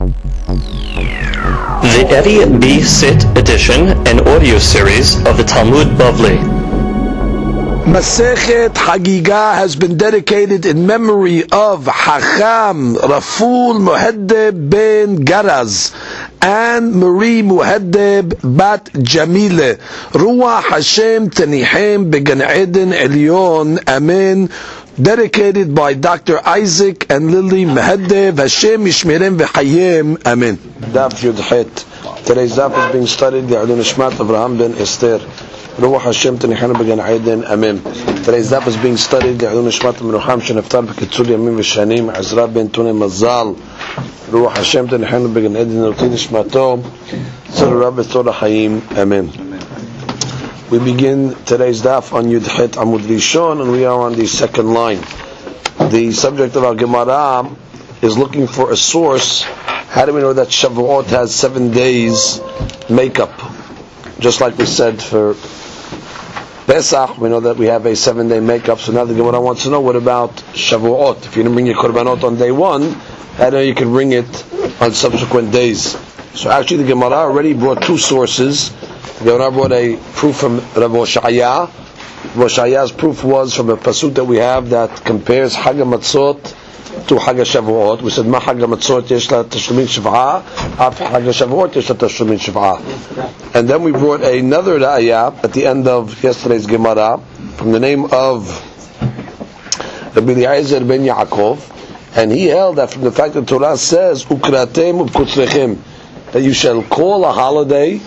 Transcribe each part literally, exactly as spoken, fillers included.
The Eddie B. Sit edition and audio series of the Talmud Bavli. Masechet Hagiga has been dedicated in memory of Hacham Raful Muhaddeb ben Garaz and Marie Muhaddeb bat Jamile. Ruach Hashem Tenihem began Eden Elyon. Amen. Dedicated by Doctor Isaac and Lily Muhaddeb. Hashem Yishmerem v'Chayem. Amen. Daf Yud Het. Today's daf is being studied. The Adon Ishmat Avraham ben Esther. Ruach Hashem Tenihem began Eden. Amen. Today's daf is being studied. The Adon Ishmat Menucham Shenaftar B'Kitzur Yamim v'Shanim. Ezra ben Tunei Mazal. Ruach Hashem Tenihem began Eden. Rotin Ishmato. Tzur Rabbi Torah Hayim. Amen. We begin today's daf on Yud Het Amud Rishon, and we are on the second line. The subject of our Gemara is looking for a source. How do we know that Shavuot has seven days makeup? Just like we said for Pesach, we know that we have a seven-day makeup. So now the Gemara wants to know, what about Shavuot? If you didn't bring your korbanot on day one, how do you can bring it on subsequent days? So actually the Gemara already brought two sources. The Gemara brought a proof from Rav Hoshaya. Rav Hoshaya's proof was from a pasuk that we have that compares Chag HaMatzot to Chag HaShavuot. We said, Ma Chag HaMatzot yesh la tashlumin shiv'ah, af Chag HaShavuot yesh la tashlumin shiv'ah. And then we brought another ra'ayah at the end of yesterday's Gemara from the name of Rabbi Eliezer ben Yaakov, and he held that from the fact that Torah says Ukratem u'kutzrechem, that you shall call a holiday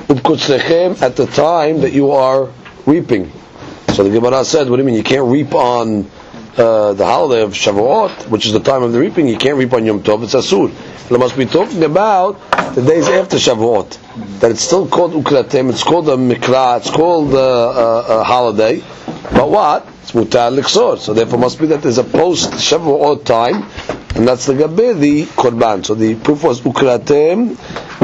at the time that you are reaping. So the Gemara said, what do you mean? You can't reap on uh, the holiday of Shavuot, which is the time of the reaping. You can't reap on Yom Tov. It's Asur. It must be talking about the days after Shavuot. That it's still called Ukratem. It's called a Mikra. It's called a, a, a holiday. But what? It's Mutar Liksor. So therefore must be that there's a post Shavuot time, and that's the Gabe, the Korban. So the proof was Ukratem.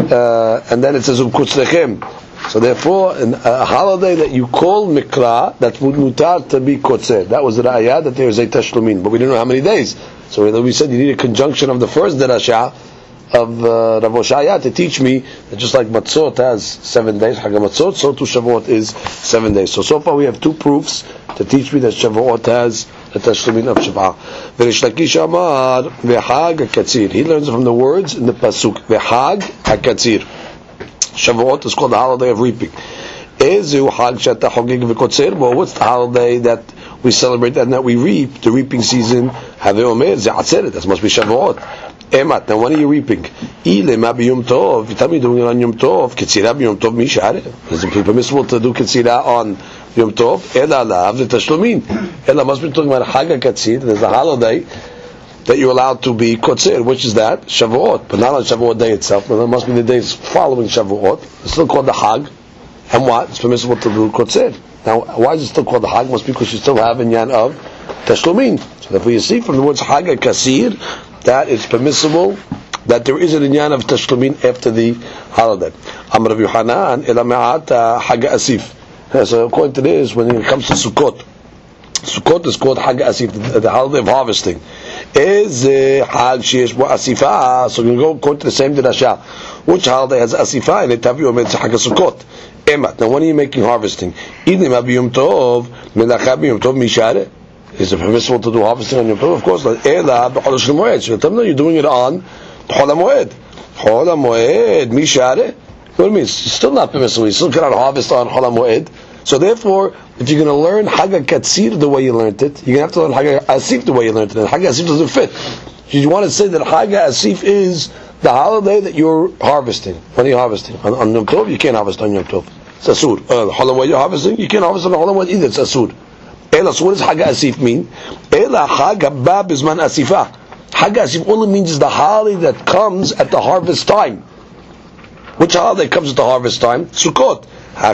Uh, and then it says Ukutzlechem. So therefore, in a holiday that you call Mikra, that would mutar to be Kotzer. That was the Ra'ayah, that there is a Tashlumin. But we didn't know how many days. So we said you need a conjunction of the first Derashah of uh, Rav Hoshaya to teach me that just like Matzot has seven days, Chag HaMatzot, so too Shavuot is seven days. So so far we have two proofs to teach me that Shavuot has the Tashlumin of Shavah. V'Rish Lakish Amar v'Chag HaKatzir. He learns from the words in the pasuk v'Chag HaKatzir. Shavuot is called the holiday of reaping. Ezu Chag Shata Chogeg v'Kotzer. Well, what's the holiday that we celebrate and that we reap? The reaping season. Havei Omer Ze'atzeret. That must be Shavuot. Emat. Now when are you reaping? Ile ma b'Yom Tov. You tell me doing it on Yom Tov. Ketzira b'Yom Tov mishare. Is it permissible to do ketzira on Yom Tov? Ela lav the Tashlumin. Ela must be talking about Chag HaKatzir. There's a holiday that you're allowed to be kotzir. Which is that? Shavuot. But not on Shavuot day itself. But it must be the days following Shavuot. It's still called the Chag. And what? It's permissible to do kotzir. Now, why is it still called the Chag? Must be because you still have inyan of Tashlumin. So therefore you see from the words Chag HaKatzir that it's permissible that there is an inyan of Tashlumin after the holiday. Amar Rav Yochanan ela me'at Chag Asif. So according to this, when it comes to Sukkot, Sukkot is called Chag Asif, the, the holiday of harvesting. Is Chag sheyesh bo Asifa? So we go according to the same Dirasha. Which holiday has Asifa? And it tavi omer Chag Sukkot. Emat. Now when are you making harvesting? Idem abiyom tov melacha biyom tov mishare. Is it permissible to do harvesting on Yom Tov? Of course not. Ela b'chol HaMoed. So tell them, no, you're doing it on Chol HaMoed. Chol HaMoed mishare. What do you mean? It's still not permissible. You still cannot harvest on Chol HaMoed. So therefore, if you're going to learn Chag HaKatzir the way you learned it, you're going to have to learn Chag HaAsif the way you learned it. And Chag HaAsif doesn't fit. You want to say that Chag HaAsif is the holiday that you're harvesting. When are you harvesting? On, on Yom Tov? You can't harvest on Yom Tov. It's Asur. Uh, Chol HaMoed you're harvesting? You can't harvest on Chol HaMoed either. It's Asur. Ela, so what does Chag HaAsif mean? Ela Chag HaBa Bizman Asifah. Chag HaAsif only means is the holiday that comes at the harvest time. Which holiday comes at the harvest time? Sukkot. And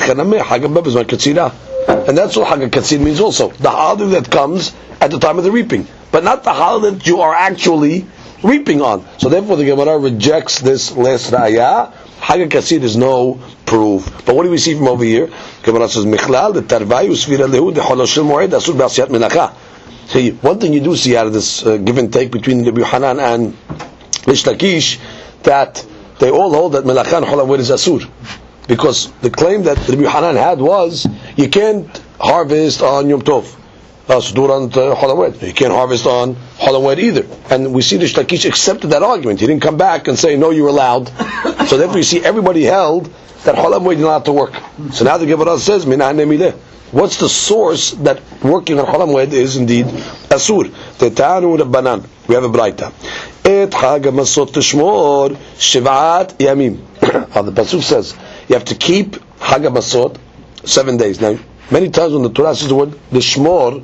that's what Chag HaKatzir means also. The holiday that comes at the time of the reaping. But not the holiday that you are actually reaping on. So therefore the Gemara rejects this last ra'ayah. Chag HaKatzir is no proof. But what do we see from over here? Gemara says, Michlal, the Tarvai, Usvira Lehu, the Choloshil Moed, Asur B'asiyat Melacha. See, one thing you do see out of this uh, give and take between Rabbi Yochanan and Rish Lakish, that they all hold that Melacha and Chol HaMoed is Asur. Because the claim that Rabbi Yochanan had was, you can't harvest on Yom Tov. So do it on Chol HaMoed. You can't harvest on Chol HaMoed either. And we see the Shlakish accepted that argument. He didn't come back and say, no, you're allowed. So therefore you see everybody held that Chol HaMoed you're not allowed to work. So now the Gemara says, Minah Nemileh. What's the source that working on Chol HaMoed is indeed Asur? Tetanu Rabbanan. We have a Braita. Et Chag HaMasot Tishmor Shivat Yamim. How the Pasuk says, you have to keep Chag HaMasot seven days. Now, many times when the Torah says the word the Shmor,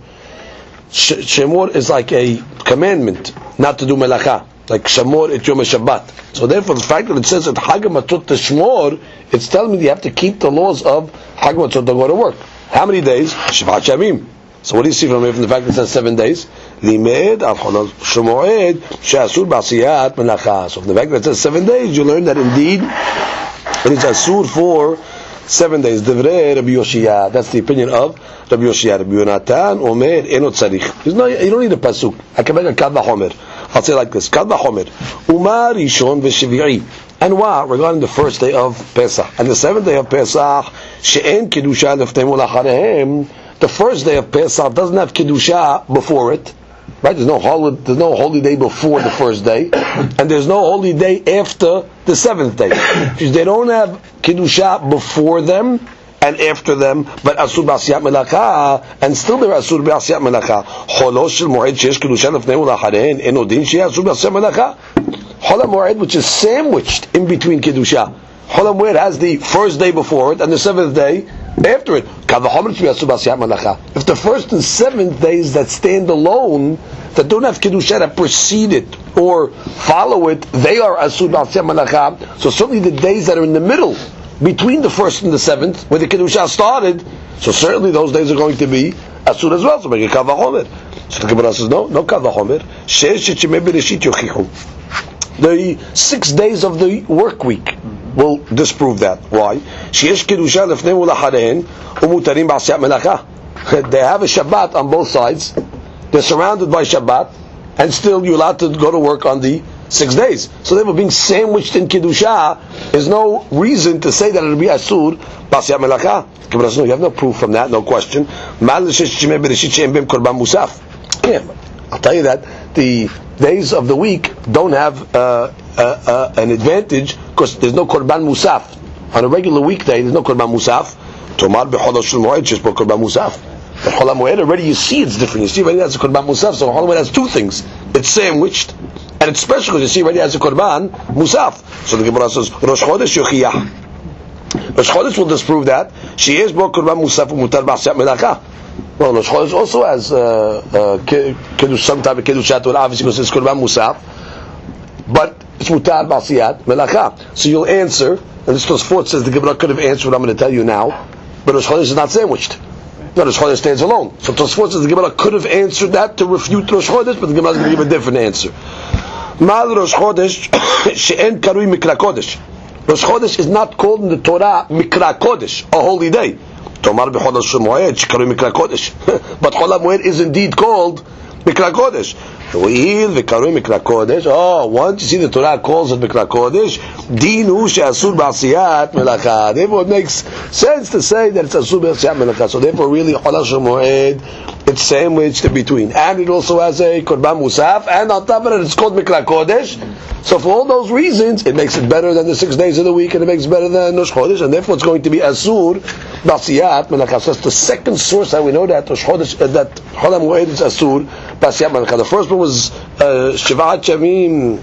Shemor is like a commandment not to do Melacha. Like Shamor et Yom HaShabbat. So therefore, the fact that it says that Chag HaMasot Tishmor, it's telling me you have to keep the laws of Chag HaMasot to go to work. How many days? Shivat Yamim. So what do you see from here, from the fact that it says seven days? Limed al Shemoed she'asur b'asiyat melacha. So from the fact that it says seven days, you learn that indeed it is asur for seven days. Divrei Rabbi Yoshia. That's the opinion of Rabbi Yoshia. Rabbi Yonatan Omer eno tzarich. You don't need a pasuk. I can make a kal v'chomer. I'll say it like this: kal v'chomer. Umar Rishon v'Shvi'i. And why? Regarding the first day of Pesach and the seventh day of Pesach, she'en kedusha lefnei ulacharehem. The first day of Pesach doesn't have kedusha before it, right? There's no holy, there's no holy day before the first day, and there's no holy day after the seventh day. Because they don't have kedusha before them and after them, but asur b'asiyat melacha, and still they're asur b'asiyat melacha. Cholo shel moed sheyesh kedusha lefnei ulacharehem eno din sheyesh asur b'asiyat melacha. Chol HaMoed, which is sandwiched in between kedusha. Chol HaMoed has the first day before it and the seventh day after it. If the first and seventh days that stand alone, that don't have kedusha, that precede it or follow it, they are asur b'asiyat melacha. So certainly the days that are in the middle, between the first and the seventh, where the kedusha started, so certainly those days are going to be asur as well. So make a kal v'chomer. So the Gemara says, no, no kal v'chomer. Shesh shemei bereshit yochichu. The six days of the work week will disprove that. Why? Sheyesh kedusha lefnei ulacharehem umutarim b'asiyat melacha. They have a Shabbat on both sides. They're surrounded by Shabbat, and still you're allowed to go to work on the six days. So therefore, being sandwiched in kedusha, there's no reason to say that it'll be asur b'asiyat melacha. You have no proof from that, no question. Yeah, I'll tell you that the days of the week don't have uh, uh, uh, an advantage because there's no korban musaf. On a regular weekday, there's no korban musaf. Tomar b'chol shel moed she's no korban musaf. But Chol HaMoed already you see it's different. You see already has a korban musaf. So Chol HaMoed has two things: it's sandwiched and it's special because you see already has a korban musaf. So the Gemara says Rosh Chodesh yochiyah. Rosh Chodesh will disprove that. She is bo korban musaf u'mutar b'asiyat melacha. Well, Rosh Chodesh also has uh, uh, some type of kedusha to it, obviously because it's korban musaf, but it's mutar b'asiyat melacha. So you'll answer, and this Tosfot says the Gemara could have answered what I'm going to tell you now, but Rosh Chodesh is not sandwiched. No, Rosh Chodesh stands alone. So Tosfot says the Gemara could have answered that to refute Rosh Chodesh, but the Gemara is going to give a different answer. Mal Rosh Chodesh she'en karui mikra kodesh. Rosh Chodesh is not called in the Torah mikra kodesh, a holy day. Tomar b'chol HaMoed shekarui mikra kodesh. But Chol HaMoed is indeed called mikra kodesh. V'il v'karui mikra kodesh. Oh, once you see the Torah calls it mikra kodesh, dinu she'asur b'asiyat melacha. Therefore, it makes sense to say that it's asur b'asiyat melacha. So therefore, really, Chol HaMoed, it's sandwiched in between, and it also has a korban musaf, and on top of it, it's called mikra kodesh. So for all those reasons, it makes it better than the six days of the week, and it makes it better than Rosh Chodesh, and therefore it's going to be asur b'asiyat melacha. So that's the second source that we know that Rosh Chodesh, uh, that Chol HaMoed is asur b'asiyat melacha. The first one was uh, Shivat Yamim.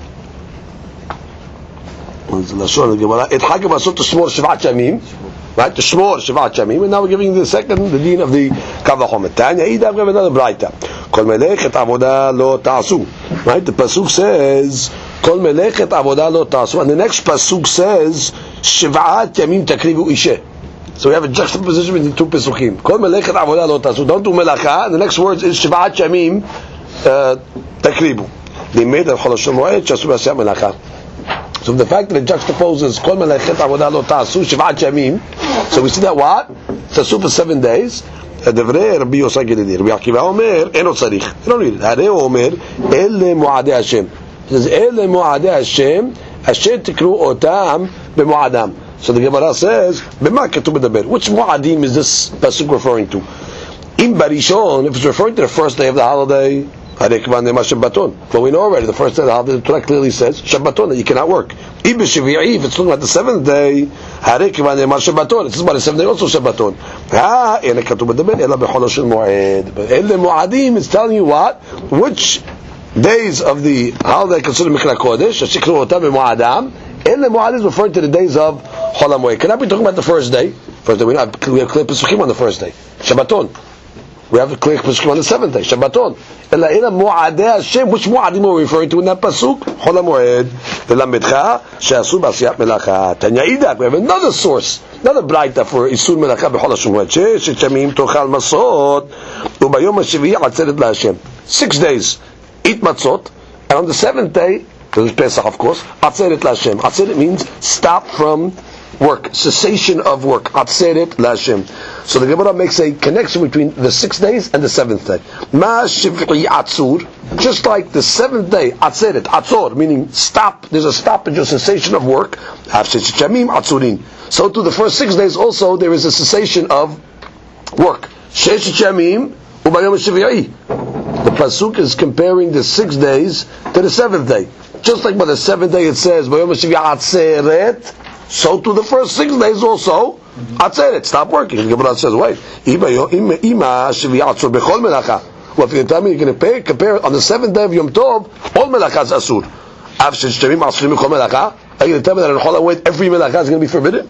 What's the lashon of the Gemara? It Chag HaMasot to Shmor Shivat Yamim, right? To Shmor Shivat Yamim, and now we're giving the second, the deen of the kal v'chomer. Tanya Ida, we have another Braita. Kol melechet avodah lo ta'asu. Right? The pasuk says Kol melechet avodah lo ta'asu, and the next pasuk says Shivat Yamim takrivu ishe. So we have a juxtaposition between two pesukim. Kol melechet avodah lo ta'asu. Don't do melacha. And the next word is Shivat Yamim takrivu. They made a chol moed she'asur b'asiyat melacha. So the fact that it juxtaposes Kol melechet avodah lo ta'asu Shivat Yamim, so we see that what? It's asur for seven days. דברי רבי יוסי גלילי, רבי עקיבא אומר, אינו צריך, you don't need it. הרי הוא אומר, אלה מועדי השם. He says, אלה מועדי השם, אשר תקראו אותם במועדם. So the Gemara says, במה כתוב מדבר? Which מועדים is this pasuk referring to? In Barishon, if it's referring to the first day of the holiday, but we know already the first day of the holiday, the Torah clearly says Shabbaton, that you cannot work. If it's talking about the seventh day, it's about the seventh day also Shabbaton. It's telling you what? Which days of the holiday considered Mikra Kodesh? And the Mu'ad is referring to the days of Chol HaMoed. Cannot be talking about the first day. First day, we have clear Pesukim on the first day. Shabbaton. We have a clear Pesukim on the seventh day. Shabbaton. Ela ila Mu'adei Hashem. Which Mu'adim are we referring to in that Pasuk? Chol HaMoed. Lelametcha she'asu b'asiyat melacha. Tanya Idak. We have another source. Another braita for Isur Melacha b'Chol HaShemued. She'shemim tochal masot. U'bayom ha'shevi'i atzeret la'Hashem. Six days. Eat matzot. And on the seventh day, there's Pesach, of course. Atzeret L'Hashem. Atzeret means stop from work, cessation of work. Atzeret L'Hashem. So the Gemara makes a connection between the six days and the seventh day. Ma shiv'i atzur. Just like the seventh day, atzeret, atzor, meaning stop. There's a stoppage or cessation of work. So to the first six days also there is a cessation of work. Shesh Shamim ubayom shiv'i. The pasuk is comparing the six days to the seventh day. Just like by the seventh day it says, so to the first six days also, atzeret, stop working. The Gemara says, wait, well, if you tell me you're going to pay, compare on the seventh day of Yom Tov, all melachah is asur. Are you going to tell me that in Chol HaMoed every melachah is going to be forbidden?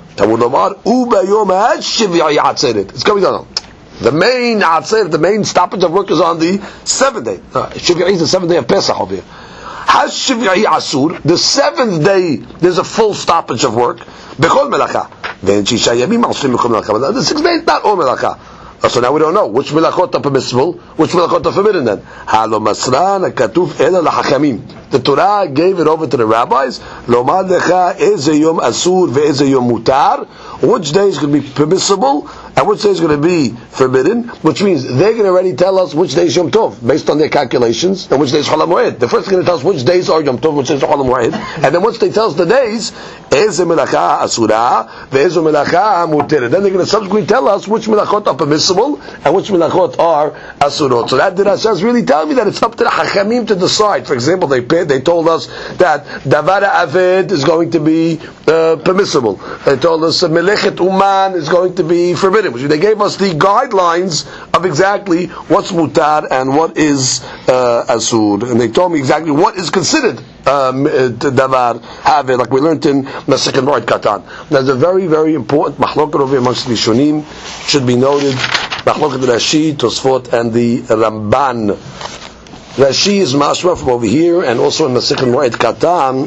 It's coming down. The main atzeret, the main stoppage of work is on the seventh day. Shiv'i is the seventh day of Pesach over here. Hashiv'i asur, the seventh day, there's a full stoppage of work. Bechol melacha. Then shisha yamim asrim bechol melacha. The sixth day is not all melacha. So now we don't know which melachot are permissible, which melachot are forbidden then. Halo masran katuf ela lahachamim. The Torah gave it over to the rabbis. Lomad lecha eze yom asur ve'eze yom mutar. Which day is going to be permissible and which day is going to be forbidden, which means they're going to already tell us which day is Yom Tov based on their calculations, and which day is Chol HaMoed. The first thing going to tell us which days are Yom Tov, which days are Chol HaMoed, and then once they tell us the days, Eze melacha asura, ve'eze melacha muteret. Then they're going to subsequently tell us which melachot are permissible and which melachot are asurot. So that Dirasha is really telling me that it's up to the Hachamim to decide. For example, they paid, they told us that Davara Aved is going to be uh, permissible. They told us uh, Melechet Uman is going to be forbidden. They gave us the guidelines of exactly what's mutar and what is uh, asur, and they told me exactly what is considered um, davar haveh, like we learned in Masechet Moed Katan. There's a very, very important mahloket over amongst the Rishonim. Should be noted, mahloket Rashi, Tosfot, and the Ramban. Rashi is mashma from over here, and also in Masechet Moed Katan,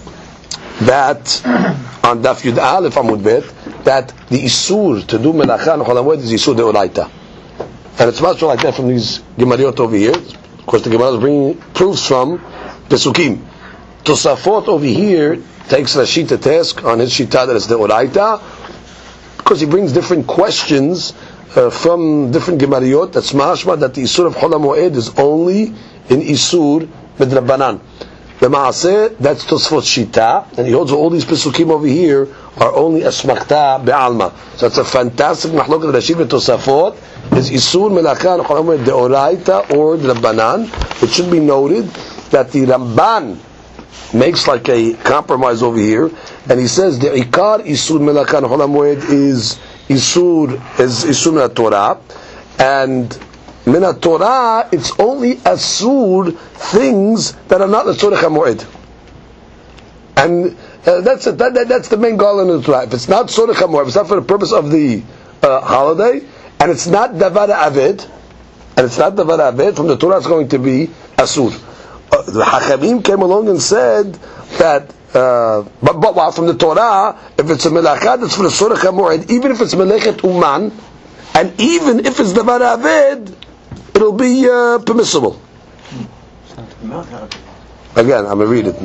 that on Daf Yud Aleph Amud Bet, that the isur to do melacha and Chol HaMoed is isur deoraita, and it's much like that from these gemariot over here. Of course, the Gemara is bringing proofs from Pesukim. Tosafot over here takes Rashi to task on his shita that it's deoraita, because he brings different questions uh, from different gemariot. That's mashma that the isur of Chol HaMoed is only in isur midrabanan. The Maaseh, that's Tosfot Shita, and he holds all these Pesukim over here are only Asmachta Be'alma. So it's a fantastic Mahloket Rashi and Tosafot, is Isur Melacha and Chol HaMoed Deoraita or Rabbanan. It should be noted that the Ramban makes like a compromise over here, and he says the Ikar Isur Melacha and Chol HaMoed is Isur, is Isur Min Torah, and Min Torah, it's only asur things that are not the Tzorech HaMoed. And uh, that's it, that, that, that's the main goal in the Torah. If it's not Tzorech HaMoed, if it's not for the purpose of the uh, holiday, and it's not Davar Aved, and it's not Davar Aved, from the Torah it's going to be asur. Uh, the Hachamim came along and said that, uh, but, but while from the Torah, if it's a Melachah, it's for the Tzorech HaMoed, even if it's Melechet Uman, and even if it's Davar Aved, it'll be uh, permissible. Again, I'm going to read it.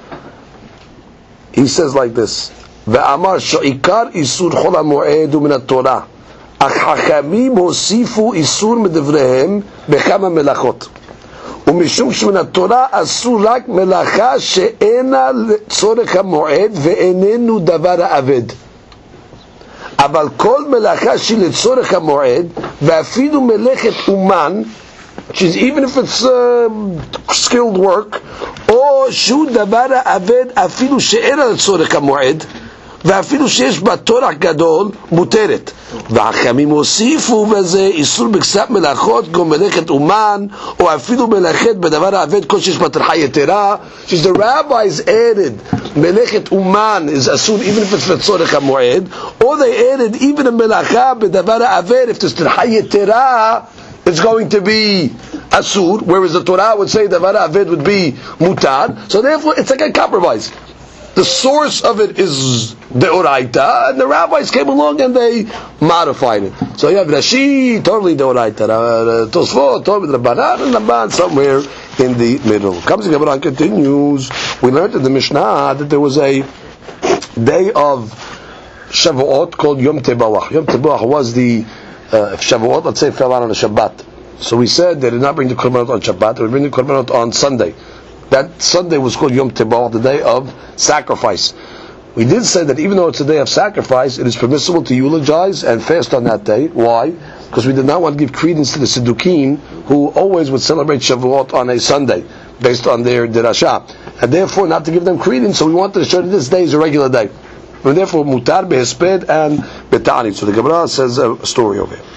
He says like this: "Ve'amar she'ikar isur chol hamoed min haTorah, ach hachamim hosifu isur medivrehem bechama melachot, ומשום שמן התורה אסור רק מלאכה שאינה לצורך המועד ואיננו דבר האבד. אבל כל מלאכה שהיא לצורך המועד, ואפילו מלאכת אומן, which is even if it's uh, skilled work, או שהוא דבר האבד אפילו שאינה לצורך המועד, ואפילו שיש בה טורח גדול, מותרת. והחכמים הוסיפו בזה איסור בקצת מלאכות, כמו מלאכת אומן, או אפילו מלאכת בדבר האבד, כל שיש בה טרחה יתרה. So the rabbis added מלאכת אומן is אסור even if it's לצורך המועד, or they added even a מלאכה בדבר האבד, if there's טרחה יתרה, it's going to be asur, whereas the Torah would say דבר האבד would be mutar. So therefore it's like a compromise. The source of it is the Oraita, and the rabbis came along and they modified it. So you have Rashi, totally the Oraita, uh, Tosfot, totally the Rabbanan, and Rabban somewhere in the middle. Comes the Gemara and continues. We learned in the Mishnah that there was a day of Shavuot called Yom Tebawach. Yom Tebawach was the uh, Shavuot, let's say, fell out on a Shabbat. So we said they did not bring the Korbanot on Shabbat, they would bring the Korbanot on Sunday. That Sunday was called Yom Tebawach, the day of sacrifice. We did say that even though it's a day of sacrifice, it is permissible to eulogize and fast on that day. Why? Because we did not want to give credence to the Siddukim, who always would celebrate Shavuot on a Sunday, based on their Dirasha. And therefore, not to give them credence, so we wanted to show that this day is a regular day. And therefore, Mutar, Behesped, and Betani. So the Gemara says a story over here.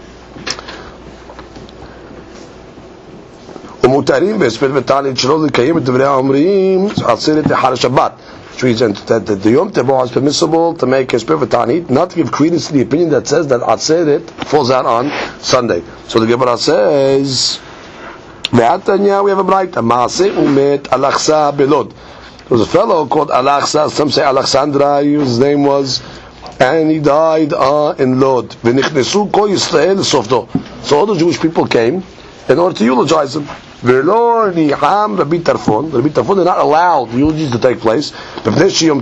ומותרים בהספד ותענית שלא לקיים את דברי האומרים עצרת לאחר השבת. Which means that the Yom Tebawach is permissible to make הספד ותענית, not to give credence to the opinion that says that עצרת falls out on Sunday. So the Gemara says, Ve'atanya, we have a braita, Maaseh umet Alachsa belod. There was a fellow called Alachsa, some say Alexandra, his name was, and he died uh, in Lod. V'nichnesu kol Yisrael sofdo. So all the Jewish people came in order to eulogize him. V'lo niham Rabbi Tarfon. Rabbi Tarfon did not allow the eulogies to take place because it was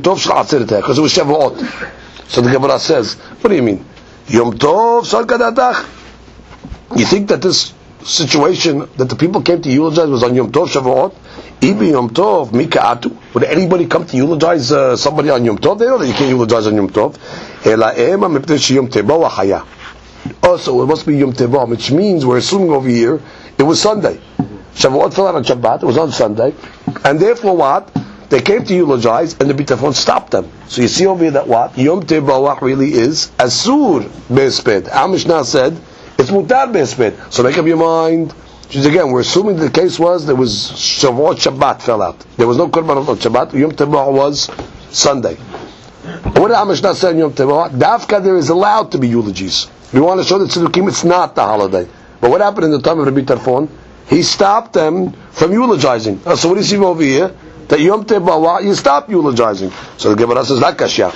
Shavuot. So the Gemara says, what do you mean? Yom Tov Sal Kadatach? You think that this situation that the people came to eulogize was on Yom Tov Shavuot? Ibi Yom Tov Mika'atu? Would anybody come to eulogize uh, somebody on Yom Tov? They know that you can't eulogize on Yom Tov. Ela ema mipnei Yom Tebawach haya. Also, it must be Yom Tebawach, which means we're assuming over here it was Sunday. Shavuot fell out on Shabbat, it was on Sunday, and therefore what? They came to eulogize, and the Bitafon stopped them. So you see over here that what? Yom Tebawach really is Asur Be'esped. Our Mishnah said, it's Mutar Be'esped. So make up your mind. Because again, we're assuming the case was, there was Shavuot, Shabbat fell out. There was no Korbanot on Shabbat, Yom Tebawach was Sunday. And what did our Mishnah say in Yom Tebawach? Dafka, there is allowed to be eulogies. We want to show that Tziddukim, it's not the holiday. But what happened in the time of Rabbi Tarfon? He stopped them from eulogizing. Uh, so what do you see over here? That Yom Tebawach, you stop eulogizing. So the Gemara says, La kashya.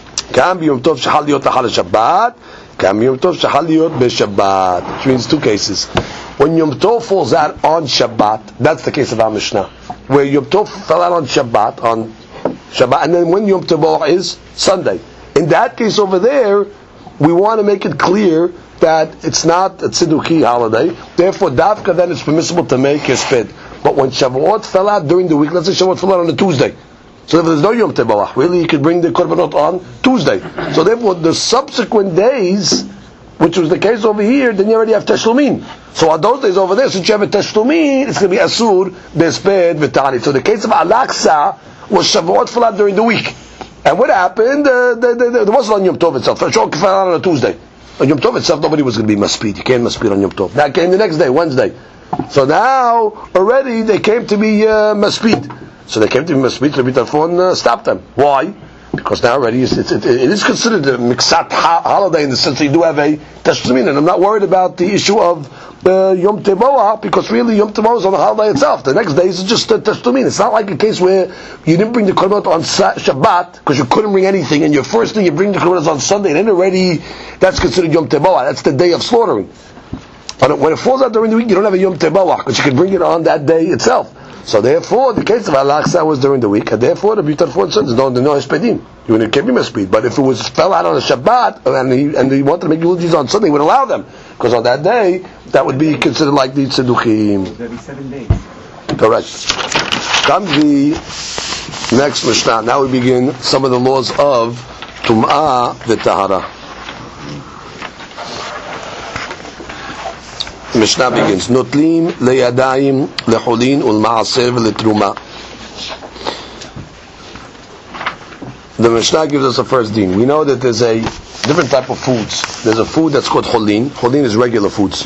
Kam Yom Tov shachal liyot lahal Shabbat, kam Yom Tov shachal liyot be-Shabbat. Which means two cases. When Yom Tov falls out on Shabbat, that's the case of our Mishnah. Where Yom Tov fell out on Shabbat, on Shabbat, and then when Yom Tebawach is Sunday. In that case over there, we want to make it clear that it's not a Tzidduki holiday. Therefore, Davka then it's permissible to make Hesped. But when Shavuot fell out during the week, let's say Shavuot fell out on a Tuesday. So if there's no Yom Tebawach, really you could bring the Korbanot on Tuesday. So therefore, the subsequent days, which was the case over here, then you already have Teshlumin. So on those days over there, since you have a Teshlumin, it's going to be Asur, Besped, V'Tani. So the case of Alaksa was Shavuot fell out during the week. And what happened? Uh, the, the, the, there wasn't on Yom Tov itself. Shavuot fell out on a Tuesday. On Yom Tov itself, nobody was going to be maspid. You can't maspid on Yom Tov. That came the next day, Wednesday. So now, already, they came to be uh, maspid. So they came to be maspid, Rabbi Tarfon uh, stopped them. Why? Because now already, it's, it's, it, it is considered a miksat ha- holiday in the sense that you do have a teshlumin. And I'm not worried about the issue of uh, Yom Tebawach, because really Yom Tebawach is on the holiday itself. The next day is just a teshlumin. It's not like a case where you didn't bring the korbanot on Shabbat because you couldn't bring anything, and your first thing you bring the korbanot on Sunday, and then already that's considered Yom Tebawach. That's the day of slaughtering. But when it falls out during the week, you don't have a Yom Tebawach, but you can bring it on that day itself. So therefore, the case of Alaksa was during the week, and therefore the Rabbi Tarfon said, no, no Hespedim. You would keep him a speed. But if it was fell out on a Shabbat, and he, and he wanted to make eulogies on Sunday, he would allow them. Because on that day, that would be considered like the Tzeduchim. There'll be seven days. Correct. Comes the next Mishnah. Now we begin some of the laws of Tum'ah v'Tahara. The Mishnah begins. Notlim leyadayim lechulin ulma'aser v'letruma. The Mishnah gives us a first deen. We know that there's a different type of foods. There's a food that's called cholin. Cholin is regular foods.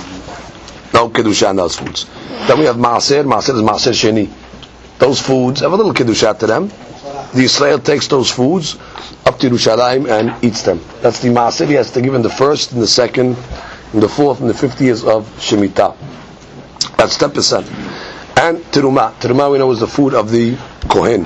No kedusha in those foods. Then we have maaser. Maaser is maaser sheni. Those foods have a little kedusha to them. The Israel takes those foods up to Yerushalayim and eats them. That's the maaser he has to give in the first, in the second, in the fourth, and the fifth years of Shemitah. That's ten percent. And teruma. Teruma we know is the food of the Kohen.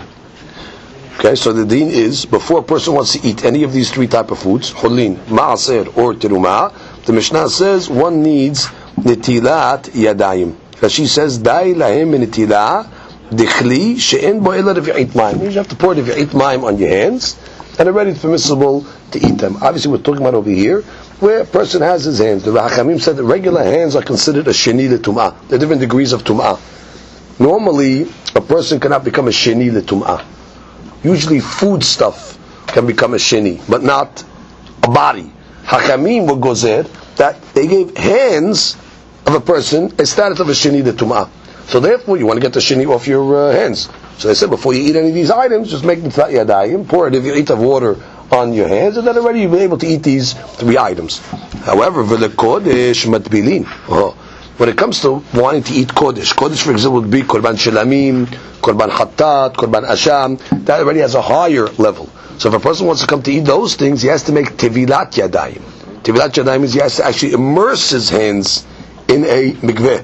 Okay, so the deen is, before a person wants to eat any of these three type of foods, cholin, maaser, or teruma, the Mishnah says one needs netilat yadayim. Rashi says, dai lahem netilah dichli she'en bo ela revi'it mayim. You have to pour revi'it mayim on your hands, and already it's permissible to eat them. Obviously we're talking about over here, where a person has his hands. The Hachamim said that regular hands are considered a sheni letum'ah. There are different degrees of tum'ah. Normally, a person cannot become a sheni letum'ah. Usually food stuff can become a sheni, but not a body. Hachamim were gozer that they gave hands of a person a status of a sheni de tum'ah. So therefore, you want to get the sheni off your uh, hands. So they said, before you eat any of these items, just make netilat yadayim, pour it if you eat of water on your hands, and then already you'll be able to eat these three items. However, v'le kodesh matbilin. When it comes to wanting to eat kodesh, kodesh for example would be korban shelamim, korban hatat, korban asham. That already has a higher level. So if a person wants to come to eat those things, he has to make tevilat yadayim. Tevilat yadayim means he has to actually immerse his hands in a mikveh.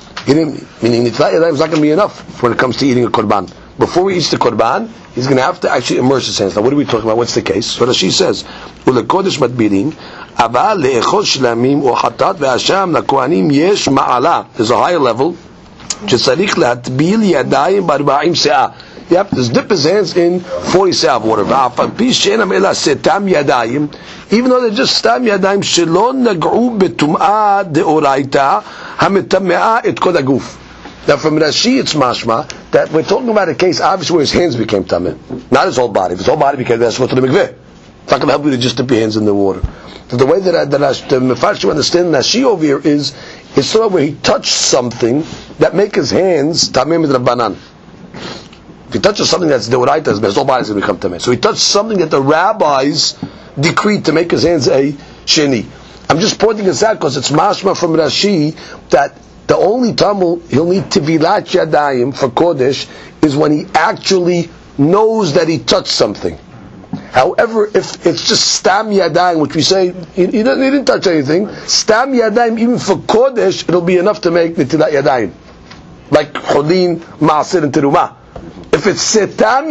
Meaning netilat yadayim is not going to be enough when it comes to eating a korban. Before he eats the korban, he's going to have to actually immerse his hands. Now, what are we talking about? What's the case? So Rashi says, "Ule kodesh matbilin, aval leechol shlamim or hatat ve'asham lakohanim yesh ma'ala." There's a higher level. Jesarich lehatbil yadayim barba'im se'ah. You have to dip his hands in forty se'ah of water. Va'afal pi she'enam ela setam yadayim. Even though they're just stam yadayim, shelon nag'u betum'ah de'oraita hametamme'ah et kol haguf. Now from Rashi it's mashma that we're talking about a case obviously where his hands became tameh, not his whole body. If his whole body became, that's go to the mikveh. It's not going to help you to just dip your hands in the water. So the way that, that the Mefarshim understand Rashi over here is it's sort of where he touched something that make his hands tameh midrabanan. If he touches something that's deoraita, his whole body is going to become tameh. So he touched something that the rabbis decreed to make his hands a sheni. I'm just pointing this out because it's mashma from Rashi that the only time he'll need tevilat yadayim for kodesh is when he actually knows that he touched something. However, if it's just stam yadayim, which we say he, he, didn't, he didn't touch anything, stam yadayim even for kodesh, it'll be enough to make netilat yadayim, like cholin, maaser, and teruma. If it's setam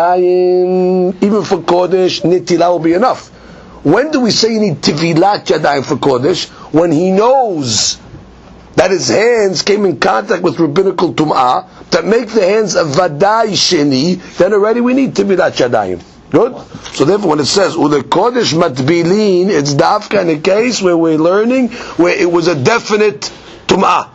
yadayim, even for kodesh, netilah will be enough. When do we say you need tevilat yadayim for kodesh? When he knows that his hands came in contact with rabbinical tum'ah that make the hands a vadai sheni, then already we need tevilat yadayim. Good? So therefore when it says ule kodesh matbilin, it's dafka in a case where we're learning where it was a definite tum'ah,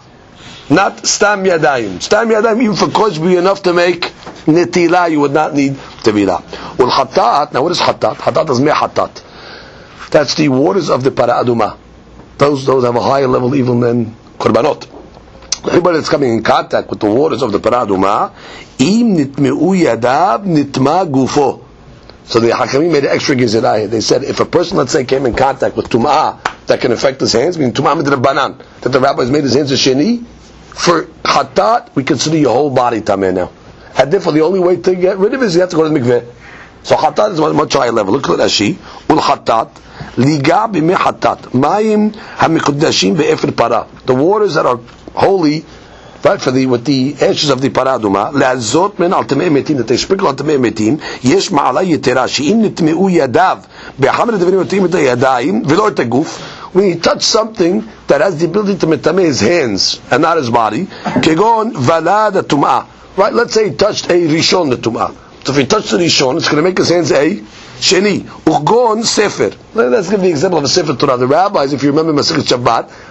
not stam yadayim. Stam yadayim even for kodesh would be enough to make netilah, you would not need tevilah. Ul hatat, now what is hatat? Hatat is meh hatat. That's the waters of the para aduma. Those, those have a higher level even than korbanot. Anybody that's coming in contact with the waters of the para aduma, im nitmeu yadav nitma gufo. So the Hakamim made an extra gizirah. They said if a person, let's say, came in contact with tum'ah that can affect his hands, meaning tum'ah midrabanan, that the rabbis made his hands a sheni, for hatat, we consider your whole body tameh now. And therefore the only way to get rid of it is you have to go to the mikveh. So hatat is a much higher level. Look at Rashi. Ul hatat liga b'meh hatat mayim hamikudashim be'efir para. The waters that are holy, right, for the with the ashes of the paraduma, le'azot men al tamei metim, that they sprinkle on tamei metim. Yesh ma'ala yetera she'im nitmeu yadav be'hamar devarim otim et yadayim v'lo et haguf. When he touched something that has the ability to metameh his hands and not his body, kegon valad tum'ah. Right, let's say he touched a rishon tum'ah. So if he touched the rishon, it's going to make his hands a sheni. Ugon sefer. Let's give the example of a sefer Torah. The rabbis, if you remember Masechet Shabbat,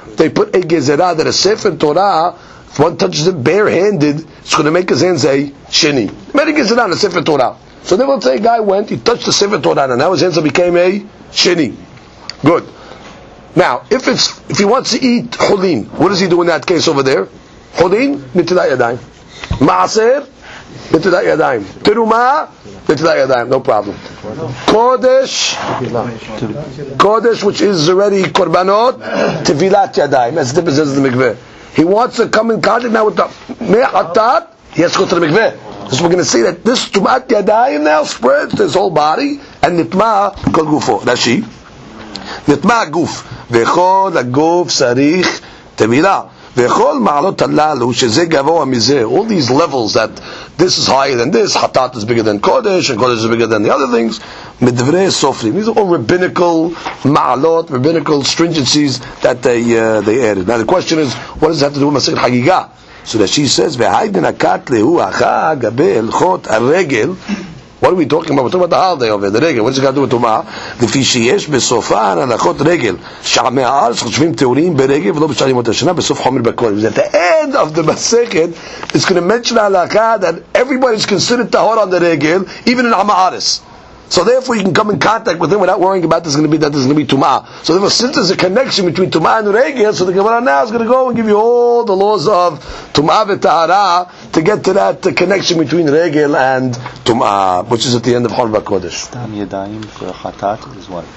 they put a gezerah that a Sefer Torah, if one touches it barehanded, it's going to make his hands a sheni. Made a gezerah in a Sefer Torah. So then let's say a guy went, he touched the Sefer Torah, and now his hands became a sheni. Good. Now, if it's if he wants to eat chulin, what does he do in that case over there? Chulin, nitilat yadayim. Maaser, nitilat yadayim. Teruma, nitilat yadayim. No problem. Kodesh, Kodesh, which is already korbanot, tevilat yadayim. That's the difference in the mikveh. He wants to come in contact now with the me'atat, he has to go to the mikveh. So we're going to see that this tumat yadayim now spreads to his whole body, and nitma kol gufo. Rashi. נטמע גוף, וכל הגוף צריך טבילה, וכל מעלות הללו שזה גבוה מזה, all these levels that this is higher than this, hatat is bigger than kodesh, and kodesh is bigger than the other things, מדברי סופרים, these are all rabbinical ma'alot, rabbinical stringencies that they uh, they added. Now the question is, what does it have to do with Masechet Hagigah? So that she says, והיידן הקט להוא אחא גבי הלכות הרגל. What are we talking about? We're talking about the holiday over there, the regel. What does it got to do with Tumah? לפי שיש בסופן הלכות רגל, שעמי הארץ חושבים תיאורים ברגל ולא בשערים אותה שנה בסוף חומר בכל. At the end of the Masechet, it's going to mention halakha that everybody is considered tahor on the regel, even in Am Haaretz. So therefore you can come in contact with him without worrying about this is going to be that this is going to be Tumah. So therefore, since there's a connection between Tumah and regel, so the Gemara now is going to go and give you all the laws of Tumah v'Tahara to get to that uh, connection between regel and Tumah, which is at the end of Chorban Kodesh. Stam Yadayim for Chatat is what?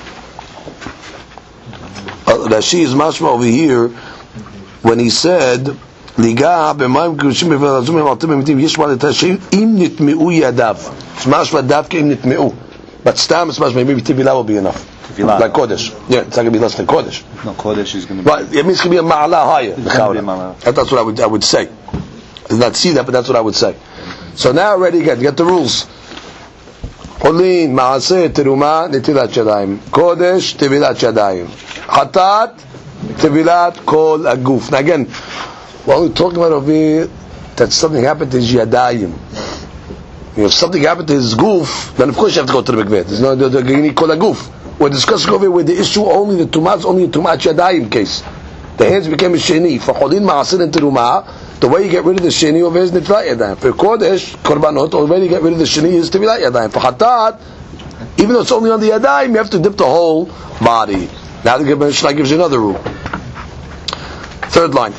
Uh, Rashi is mashma over here when he said Liga b'mayim k'rushim b'velazum b'maltim b'mitim yishma l'tashim im nitmeu yadav. It's mashma dav k'im nitmeu. But stam is mashma maybe tevilah will be enough. Tevilah. Like Kodesh. Yeah, it's not going to be less than Kodesh. No, Kodesh is going to be. Right, it means it's going to be a ma'ala higher. That's what I would I would say. I did not see that, but that's what I would say. So now already again, get the rules. Chulin, Maaseh, Teruma, Netilat Yadayim. Kodesh, Tevilat Yadayim. Hatat, Tevilat Kol Aguf. Now again, what we're talking about over here, that something happened to his Yadayim. If something happened to his goof, then of course you have to go to the mikveh. There's no the Gini Kol Aguf. We're discussing over here with the issue only the Tumah is only a Tumat Yadayim case. The hands became a Sheni. For Chulin, Maaseh, and Teruma, the way you get rid of the sheni over is nitlat yadayim. For kodesh, korbanot, the way you get rid of the sheni is tevilat yadayim. For hatat, even though it's only on the yadayim, you have to dip the whole body. Now the Mishnah gives you another rule. Third line.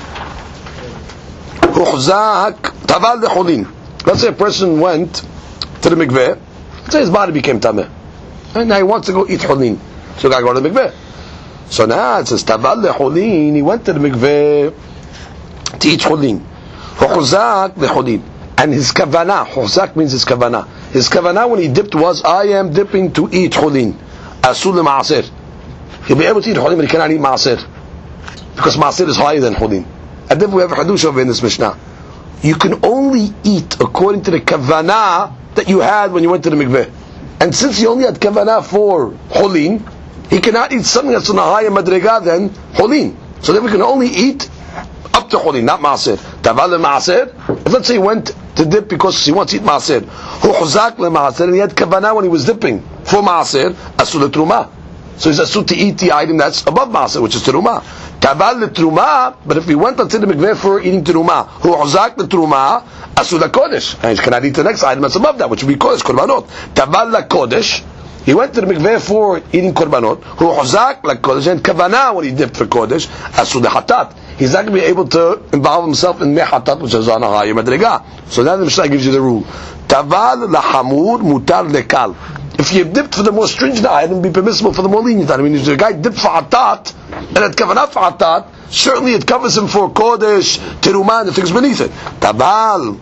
Huchzak taval lechulin. Let's say a person went to the mikveh. Let's say his body became tameh, and now he wants to go eat chulin. So the guy go to the mikveh. So now it says taval lechulin. He went to the mikveh to eat chulin. Chuzak lechulin. And his kavanah, chuzak means his kavanah. His kavanah when he dipped was, I am dipping to eat chulin. Asul le-ma'asir. He'll be able to eat chulin, but he cannot eat ma'asir. Because ma'asir is higher than chulin. And then we have a hadush over in this Mishnah. You can only eat according to the kavanah that you had when you went to the mikveh. And since he only had kavanah for chulin, he cannot eat something that's on a higher madrega than chulin. So then we can only eat up to chulin, not ma'asir. Taval le-ma'asir. If let's say he went to dip because he wants to eat ma'asir, hu huzak le-ma'asir, and he had kavanah when he was dipping for ma'asir, asul le-truma. So he's asul to eat the item that's above ma'asir, which is teruma. Taval le-truma, but if he went to the mikveh for eating teruma, hu huzak le-truma, asul le-kodesh, and he cannot eat the next item that's above that, which would be kodesh, korbanot. Taval le-kodesh, he went to the mikveh for eating korbanot, hu huzak le-kodesh, and kavanah when he dipped for kodesh, asul le-hatat. He's not going to be able to involve himself in mehatat, which is on a higher madrega. So now the Mishnah gives you the rule. Taval lahamur mutar lekal. If you dipped for the more stringent item, it'd be permissible for the more lenient item. I mean, if the guy dipped for hatat, and it kavanah for hatat, certainly it covers him for kodesh, teruma, and the things beneath it. Taval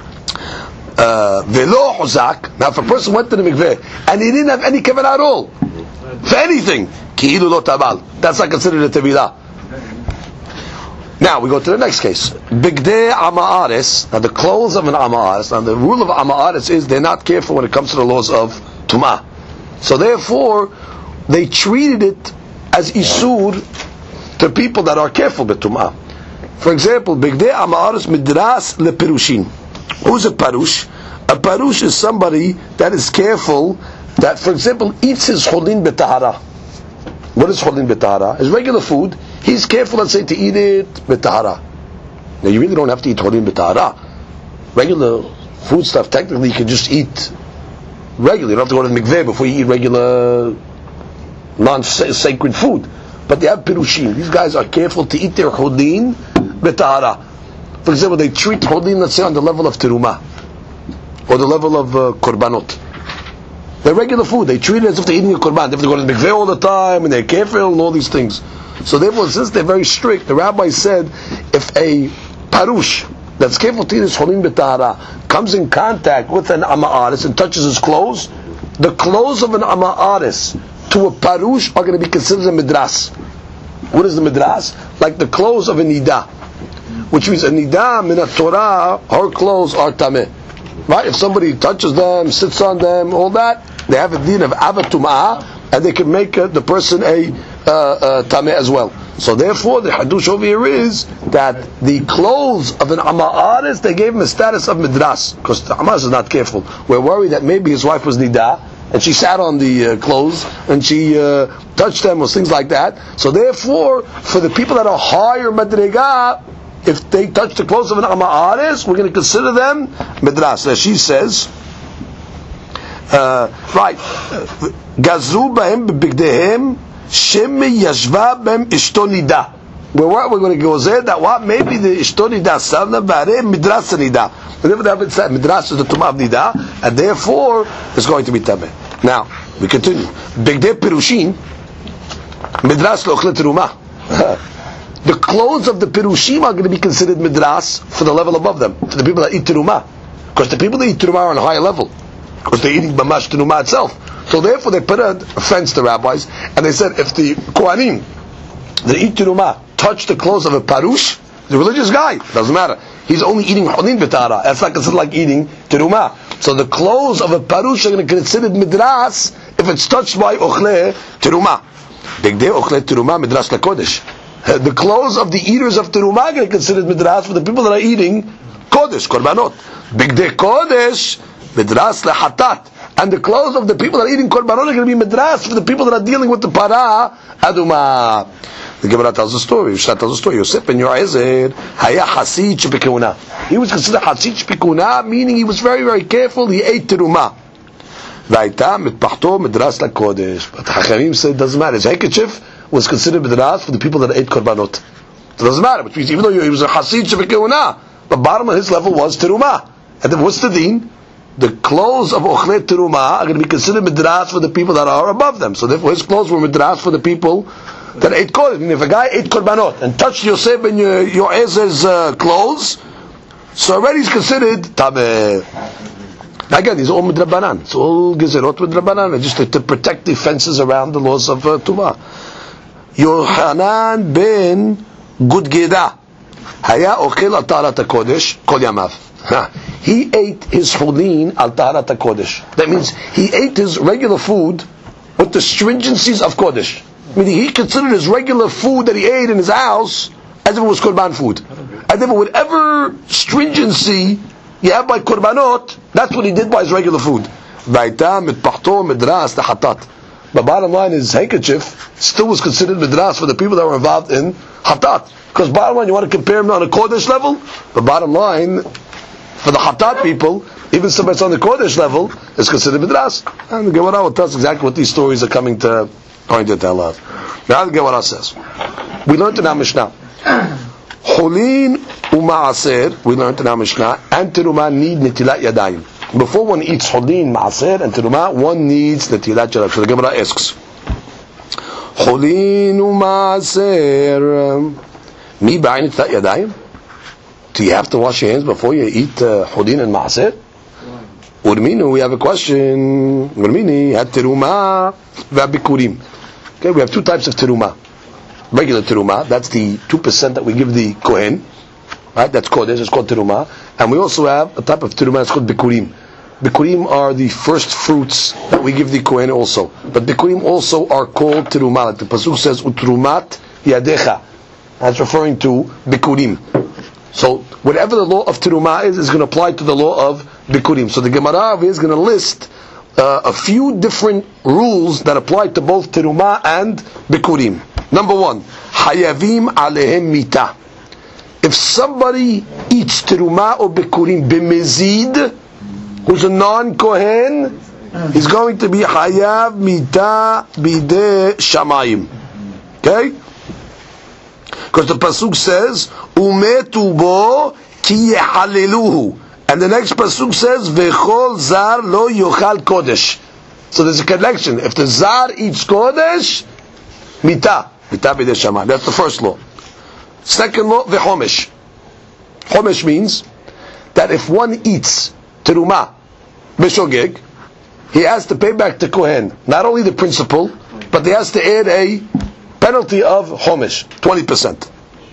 velo huzak. Now if a person went to the mikveh, and he didn't have any kavanah at all, for anything, ki'ilu lo taval. That's not considered a tevilah. Now we go to the next case. Bigdei Ama'ares. Now the clothes of an Ama'ares. Now the rule of Ama'ares is they're not careful when it comes to the laws of Tumah. So therefore, they treated it as Isur to people that are careful with Tumah. For example, Bigdei Ama'ares Midras Lepirushin. Who's a Parush? A Parush is somebody that is careful that, for example, eats his Chulin B'Tahara. What is Chulin B'Tahara? His regular food. He's careful, let's say, to eat it b'tahara. Now you really don't have to eat cholin b'tahara. Regular food stuff, technically you can just eat regularly. You don't have to go to the mikveh before you eat regular non-sacred food. But they have pirushim. These guys are careful to eat their cholin b'tahara. For example, they treat cholin, let's say, on the level of terumah or the level of uh, korbanot. They're regular food. They treat it as if they're eating a korban. They have to go to the mikveh all the time, and they're careful and all these things. So therefore, since they're very strict, the rabbi said, if a parush that's careful to eat his cholin b'tahara comes in contact with an ama'aris and touches his clothes, the clothes of an ama'aris to a parush are going to be considered a midras. What is the midras? Like the clothes of a nida, which means a nida min Torah, her clothes are tameh. Right? If somebody touches them, sits on them, all that, they have a din of avatumah, and they can make uh, the person a uh, uh, tameh as well. So therefore, the hadush over here is that the clothes of an ama'aris, they gave him a status of midras, because the ama'aris is not careful. We're worried that maybe his wife was nida, and she sat on the uh, clothes, and she uh, touched them, or things like that. So therefore, for the people that are higher madrega, if they touch the clothes of an ama'aris, we're going to consider them midras. As she says, uh, right, Gazru b'hem b'bigdehem shemi yashva b'hem ishto nida. We're what we're going to go there that what maybe the ishto nida savna b'areh midras nida. Whenever they have it said midras is the tumah of nida, and therefore it's going to be tameh. Now we continue. Bigdeh pirushin midras lo'ochle terumah. The clothes of the pirushim are going to be considered midras for the level above them, for the people that eat terumah. Because the people that eat terumah are on a higher level, because they're eating mamash terumah itself. So therefore they put a fence to rabbis, and they said if the kohanim that eat terumah touch the clothes of a parush, the religious guy, doesn't matter. He's only eating cholin b'tahara. That's not considered like eating terumah. So the clothes of a parush are going to be considered midras if it's touched by ochle terumah. Bigdeh ochle terumah midras lakodesh. The clothes of the eaters of terumah are considered midras for the people that are eating kodesh, korbanot. Bigdeh kodesh, midras lehatat. And the clothes of the people that are eating korbanot are going to be midras for the people that are dealing with the para aduma. The Gemara tells a story. Mishnah tells a story. Yosef ben Yoezer haya hasid shebekuna. He was considered hasid shebekuna, meaning he was very, very careful. He ate terumah. Vayta mitpachto midras lakodesh. But Hachamim said it doesn't matter. His handkerchief was considered midras for the people that ate korbanot. So it doesn't matter, which means even though he was a hasid shebekuna, the bottom of his level was terumah. And then what's the deen? The clothes of ochle terumah are going to be considered midras for the people that are above them. So therefore his clothes were midras for the people that ate kodesh. I mean, if a guy ate korbanot and touched Yosef ben Yoezer's uh, clothes, so already he's considered tameh. Again, these are all midrabanan. It's all gezerot midrabanan, just to, to protect the fences around the laws of uh, tumah. Yohanan ben Gudgeda haya okel al taharat hakodesh kol yamav. He ate his cholin al taharat hakodesh. That means he ate his regular food with the stringencies of kodesh. Meaning he considered his regular food that he ate in his house as if it was korban food. As if whatever stringency you have by korbanot, that's what he did by his regular food. Vayta mitpachto midras lehatat. The bottom line is handkerchief still was considered midras for the people that were involved in hatat. Because bottom line, you want to compare him on a kodesh level? The bottom line, for the hatat people, even somebody that's on the kodesh level is considered midras. And the Gemara will tell us exactly what these stories are coming to point to tell us. Now the Gemara says, we learned in our Mishnah, Cholin u'ma'aser, we learned in our Mishnah, and terumah need netilat yadayim. Before one eats cholin, ma'aser, and terumah, one needs netilat yadayim. So the Gemara asks, Cholin u'ma'aser, mi ba'in netilat yadayim? Do you have to wash your hands before you eat uh, cholin and ma'aser? Urminu, we have a question. Urmini, had terumah v'abikurim. Okay, we have two types of terumah. Regular terumah, that's the two percent that we give the kohen, right? That's kodesh, it's called terumah. And we also have a type of terumah that's called bikurim. Bikurim are the first fruits that we give the kohen also. But bikurim also are called terumah. Like the pasuk says, utrumat yadecha. That's referring to bikurim. So whatever the law of terumah is, is going to apply to the law of bikurim. So the Gemara is going to list uh, a few different rules that apply to both terumah and bikurim. Number one, hayavim alehem mita. If somebody eats teruma or bikurim b'mezid, who's a non-kohen, he's going to be hayav mita bidei shamayim. Okay? Because the pasuk says, umetu bo ki yehaleluhu. And the next pasuk says, v'chol zar lo yochal kodesh. So there's a connection. If the zar eats kodesh, mita. Mita b'dei shamayim. That's the first law. Second law, v'chomesh. Chomesh means that if one eats teruma b'shogeg, he has to pay back to kohen not only the principal, but he has to add a penalty of chomesh, twenty percent.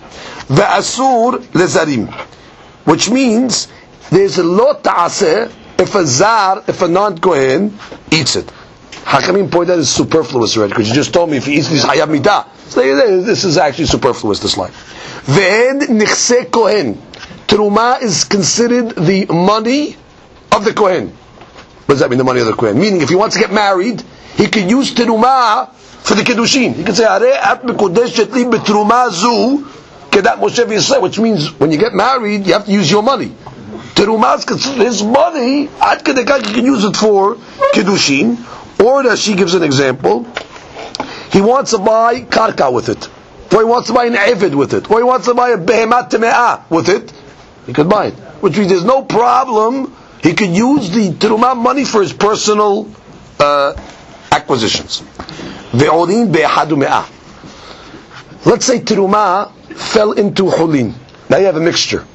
Ve'asur lezarim, which means there's a law ta'aseh if a zar, if a non-kohen eats it. Hakamim point out is superfluous already, because you just told me if he eats this hayab midah. So this is actually superfluous, this line. Ve'ed nichse kohen. Teruma is considered the money of the kohen. What does that mean, the money of the kohen? Meaning, if he wants to get married, he can use teruma for the kiddushin. He can say, "Are at mekodeshet li beteruma zu kedat Moshe v'Yisrael," which means when you get married, you have to use your money. Teruma is considered his money. At kedekah, you can use it for kiddushin. Or, as she gives an example, he wants to buy karka with it, or he wants to buy an evid with it, or he wants to buy a behemat teme'ah with it. He could buy it, which means there's no problem. He could use the teruma money for his personal uh, acquisitions. Ve'olin be'ehadu me'ah. Let's say teruma fell into hulin. Now you have a mixture.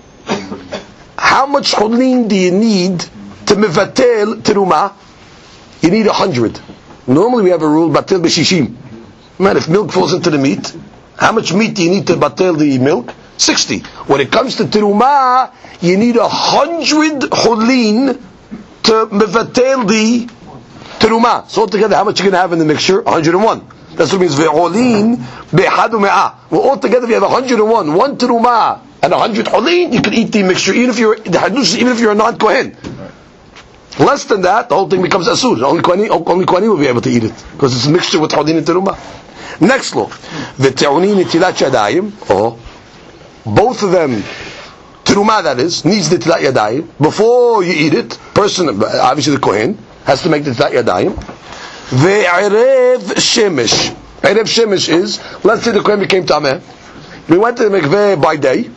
How much hulin do you need to mevatel teruma? You need a hundred. Normally we have a rule batel b'shishim. Man, if milk falls into the meat, how much meat do you need to batel the milk? Sixty. When it comes to teruma, you need a hundred hulin to mevatel the teruma. So altogether, how much you going to have in the mixture? one hundred one. That's what it means. Ve'olin be'hadu me'ah. Well, altogether, if you have one hundred one, one teruma and one hundred hulin, you can eat the mixture, even if you're even if you're a non-kohen. Less than that, the whole thing becomes asur. Only kohen, only kohen will be able to eat it because it's a mixture with hulin and teruma. Next law, v'te'onin netilat yadayim. Oh. Both of them, teruma that is, needs the netilat yadayim. Before you eat it, person, obviously the kohen, has to make the netilat yadayim. Ve'erev shemesh. Erev shemesh is, let's say the kohen became tameh. We went to the mikveh by day.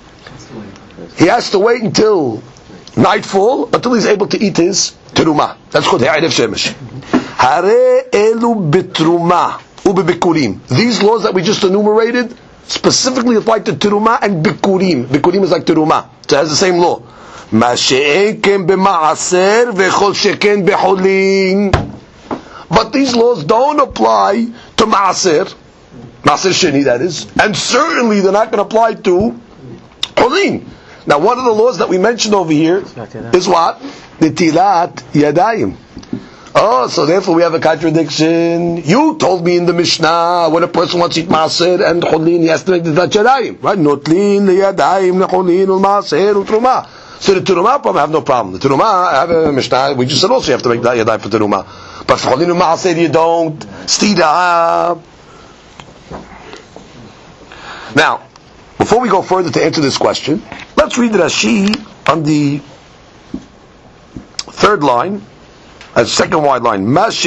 He has to wait until nightfall, until he's able to eat his teruma. That's called erev shemesh. Hare elu bitruma ubibikurim. These laws that we just enumerated specifically apply to teruma and bikurim. Bikurim is like teruma, so it has the same law. Ma she'en ken b'ma'aser v'chol sheken b'holin. But these laws don't apply to ma'aser, ma'aser sheni that is, and certainly they're not going to apply to holin. Now, one of the laws that we mentioned over here is what? Netilat yadayim. Oh, so therefore we have a contradiction. You told me in the Mishnah when a person wants to eat maaser and cholin, he has to make the netilat yadayim, right? Notlin liyadayim lecholin ulmaaser utruma. So the teruma problem, I have no problem. The teruma, I have a Mishnah. We just said also you have to make that yadayim for teruma, but for cholin ulmaaser you don't. Stida. Now, before we go further to answer this question, let's read Rashi on the third line, a second wide line.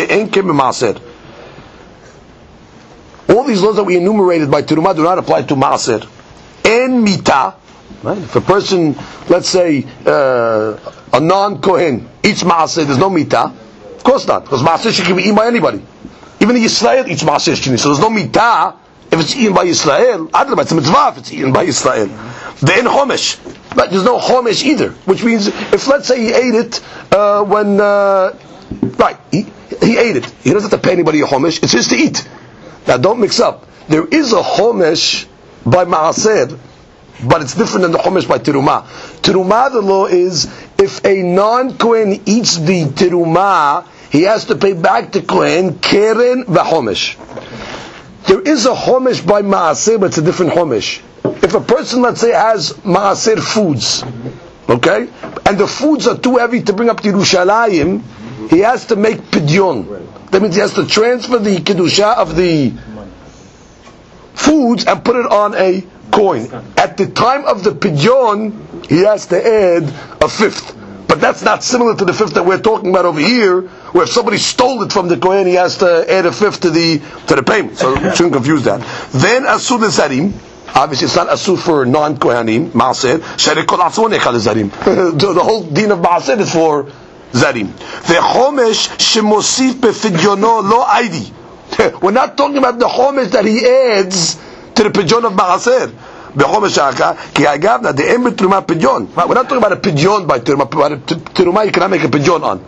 All these laws that we enumerated by teruma do not apply to maaser. En mita, right? If a person, let's say, uh, a non-kohen eats maaser, there's no mita. Of course not, because maaser can be eaten by anybody. Even the Yisrael eats maaser sheni, so there's no mita. If it's eaten by Yisrael, adlam, it's a mitzvah if it's eaten by Yisrael. Then chomesh, but there's no chomesh either. Which means, if let's say he ate it uh, when, uh, right, he, he ate it. He doesn't have to pay anybody a chomesh. It's his to eat. Now, don't mix up. There is a chomesh by maaser, but it's different than the chomesh by teruma. Teruma, the law is if a non-kohen eats the teruma, he has to pay back to kohen keren v'chomesh. There is a chomesh by maaser, but it's a different chomesh. If a person, let's say, has maaser foods, okay, and the foods are too heavy to bring up to Yerushalayim, he has to make pidyon. That means he has to transfer the kedusha of the foods and put it on a coin. At the time of the pidyon, he has to add a fifth. But that's not similar to the fifth that we're talking about over here, where if somebody stole it from the kohen, he has to add a fifth to the to the payment. So you shouldn't confuse that. Then asur lezarim. Obviously, it's not asur for non-kohanim. Maaser. The whole din of maaser is for zarim. Ve'chomesh shemosif befidyono lo aidi. We're not talking about the chomesh that he adds to the pidyon of maaser. Bechomesh haka ki agavna the em betruma pidyon. We're not talking about a pidyon by teruma. Teruma you cannot make a pidyon on.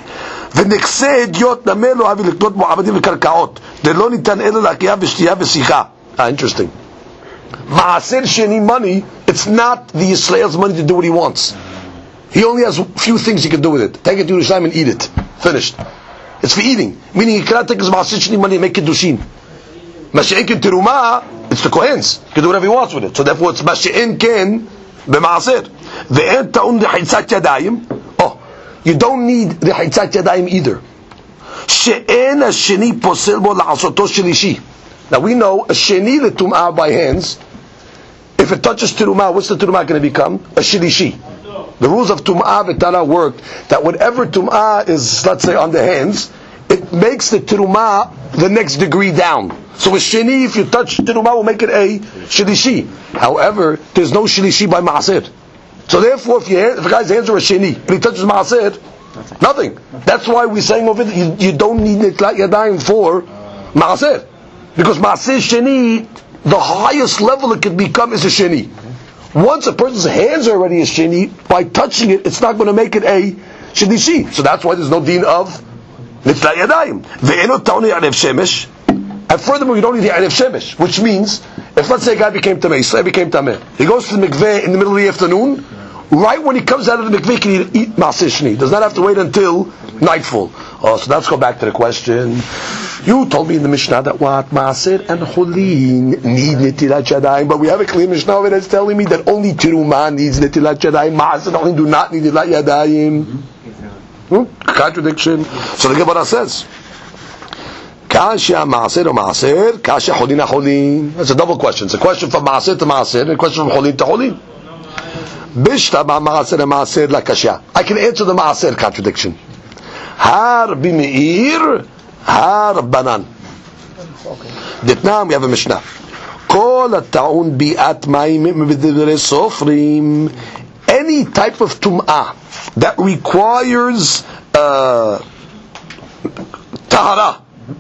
ונכסי אדיוט נמה לא אוהבים לקנות מועבדים וקרקעות דלא ניתן אלא להקייה ושתייה ושיחה. Ah, interesting. Maaser sheni money, it's not the Yisrael's money to do what he wants. He only has a few things he can do with it. Take it to Yerushalayim and eat it. Finished. It's for eating. Meaning he cannot take his Maaser sheni money and make Kiddushin. Mashi'in teruma, it's the Kohen's. He can do whatever he wants with it. So therefore it's Mashi'in ken b'Maaser. Ve'en ta'un dehitzat yadayim. Oh, you don't need dehitzat yadayim either. She'en hasheni posel bo la'asoto shelishi. Now we know a sheni l'tum'ah by hands. If it touches teruma, what's the teruma going to become? A shelishi. The rules of tum'ah v'tana work that whatever tum'ah is, let's say, on the hands, it makes the teruma the next degree down. So a sheni, if you touch teruma, will make it a shelishi. However, there's no shelishi by maaser. So therefore, if, you, if a guy's hands are a sheni, but he touches maaser, nothing. That's why we're saying over there, you, you don't need nitlat yadayim for maaser. Because maaser sheni, the highest level it can become is a sheni. Once a person's hands are already a sheni, by touching it, it's not going to make it a shelishi. So that's why there's no deen of nitlat yadayim. Ve'eno ta'uni arev shemesh. And furthermore, you don't need the arev shemesh, which means, if let's say a guy became tameh, Yisrael became tameh, he goes to the mikveh in the middle of the afternoon, right when he comes out of the mikveh, he can eat maaser sheni. Does not have to wait until nightfall. Oh, so let's go back to the question. You told me in the Mishnah that what? Maaser and Cholin need netilat yadayim, but we have a clear Mishnah over that's telling me that only Teruma needs netilat yadayim. Maaser and Cholin do not need netilat yadayim. Hmm? Contradiction. So the Gemara says, Kasha Maaser or Maaser, Kasha Cholin a Cholin. That's a double question. It's a question from Maaser to Maaser and a question from Cholin to Cholin. Bishta ba Maaser and Maaser la Kasha. I can answer the Maaser contradiction. Har b'meir, har banan. Ditnam, we have a Mishnah. Kol ta'un bi'at ma'im b'divre sofrim. Any type of tum'ah that requires uh, tahara,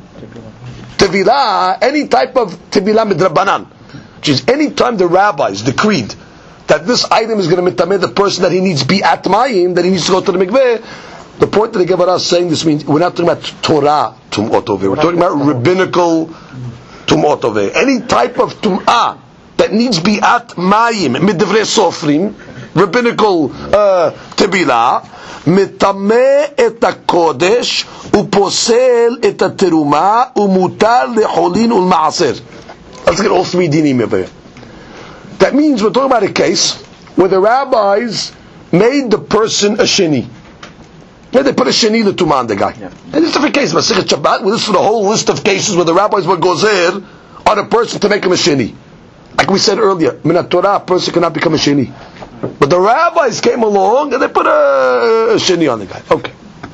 tevilah, any type of tevilah midrabanan, which is any time the rabbis decreed that this item is going to mitameh the person that he needs bi'at ma'im, that he needs to go to the mikveh. The point that the Gemara is saying this means we're not talking about Torah tum'ot oveh. We're talking about rabbinical tum'ot oveh. Any type of tum'ah that needs bi'at mayim midivrei sofrim, rabbinical uh, tebilah, mitameh et hakodesh uposel et hateruma umutar lecholin ulmaaser. Let's get all three dinim over here. That means we're talking about a case where the rabbis made the person a sheni. Then they put a sheni l'tumah on the guy. Yeah. And it's a different case. Masechet Shabbat, we list for the whole list of cases where the rabbis were gozer on a person to make him a sheni. Like we said earlier, minat Torah, a person cannot become a sheni. But the rabbis came along and they put a, a sheni on the guy. Okay.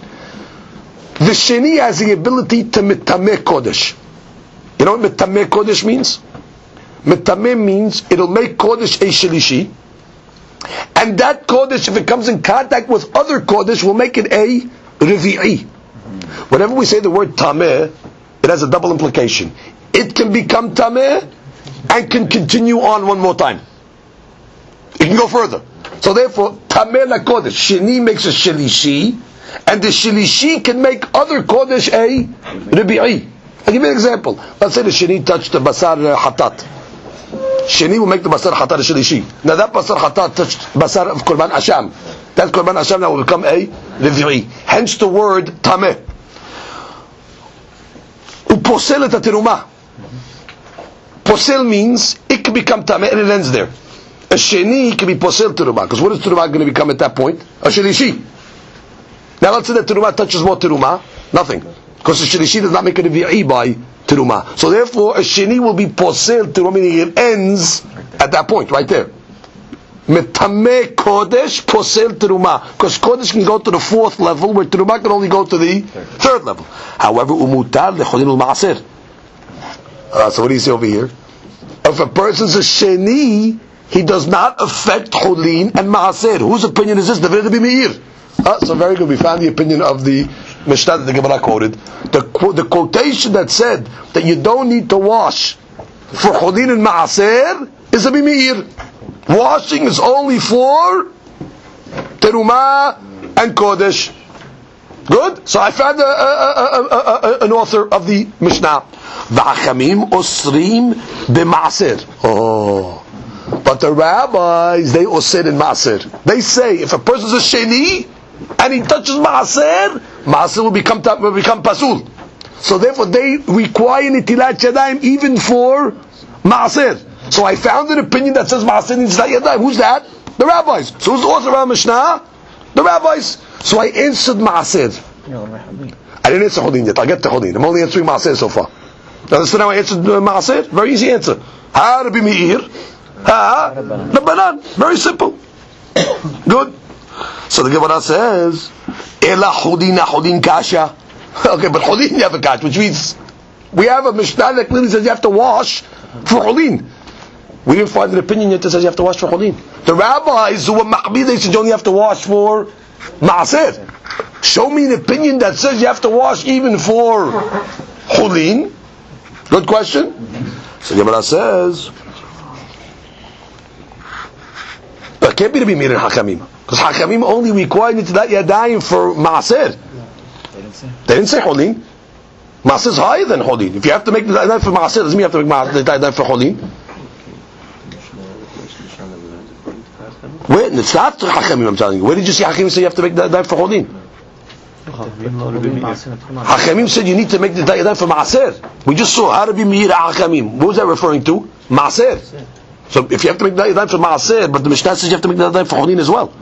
The sheni has the ability to mitameh kodesh. You know what mitameh kodesh means? Mitameh means it'll make kodesh a shelishi. And that kodesh, if it comes in contact with other kodesh, will make it a revi'i. Whenever we say the word tameh, it has a double implication. It can become tameh and can continue on one more time. It can go further. So therefore, tameh la kodesh, sheni makes a shelishi, and the shelishi can make other kodesh a revi'i. I'll give you an example. Let's say the sheni touched the basar hatat. Sheni will make the basar hatat shelishi. Now that basar hatat touched basar of korban asham. That korban asham now will become a revi'i. Hence the word tameh. Uposel et teruma. Posel means it can become tameh and it ends there. A sheni can be posel teruma. Because what is teruma going to become at that point? A shelishi. Now let's say that teruma touches more teruma. Nothing. Because the shelishi does not make a revi'i by teruma. So therefore, a sheni will be posel teruma, meaning it ends at that point, right there. Metame kodesh posel teruma, because kodesh can go to the fourth level, where teruma can only go to the third level. However, umutar lecholin ulmaaser. Uh, so what do you see over here? If a person's a sheni, he does not affect cholin and maaser. Whose opinion is this? The Rebbe Meir. Uh, so very good. We found the opinion of the Mishnah that the Gemara quoted. The, the quotation that said that you don't need to wash for cholin and maaser is a Meir. Washing is only for teruma and kodesh. Good. So I found a, a, a, a, a, an author of the Mishnah. V'hachamim osrim b'maaser. Oh, but the rabbis, they osir in maaser. They say if a person's a sheni and he touches maaser, maaser will become will become pasul. So therefore, they require nitilat yadayim even for maaser. So I found an opinion that says maaser nitilat yadayim. Who's that? The rabbis. So who's the author of our Mishnah? The rabbis. So I answered maaser. I didn't answer cholin yet. I'll get to cholin. I'm only answering maaser so far. Now, so now I answered uh, maaser. Very easy answer. Ha Rabbi Meir. Ha Rabbanan. Very simple. Good. So the Gemara says, Ela cholin cholin kasha. Okay, but cholin you have a kasha, which means we have a Mishnah that clearly says you have to wash for cholin. We didn't find an opinion yet that says you have to wash for cholin. The rabbis who were machmir, they said you only have to wash for maaser. Show me an opinion that says you have to wash even for cholin. Good question. So Gemara says, but it can't be to be Meir and Hakamim, because Hakamim only require nitilat yadayim for maaser. They didn't say cholin. Maaser is higher than cholin. If you have to make nitilat yadayim for maaser, doesn't mean you have to make nitilat yadayim for cholin. Wait, it's not Hakamim. I'm telling you. Where did you see Hakamim say you have to make nitilat yadayim for cholin? Hakamim said you need to make the yadayim for maaser. We just saw Rabbi Meir Hakamim. What was that referring to? Maaser. So if you have to make the yadayim for maaser, but the Mishnah says you have to make the yadayim for cholin as well.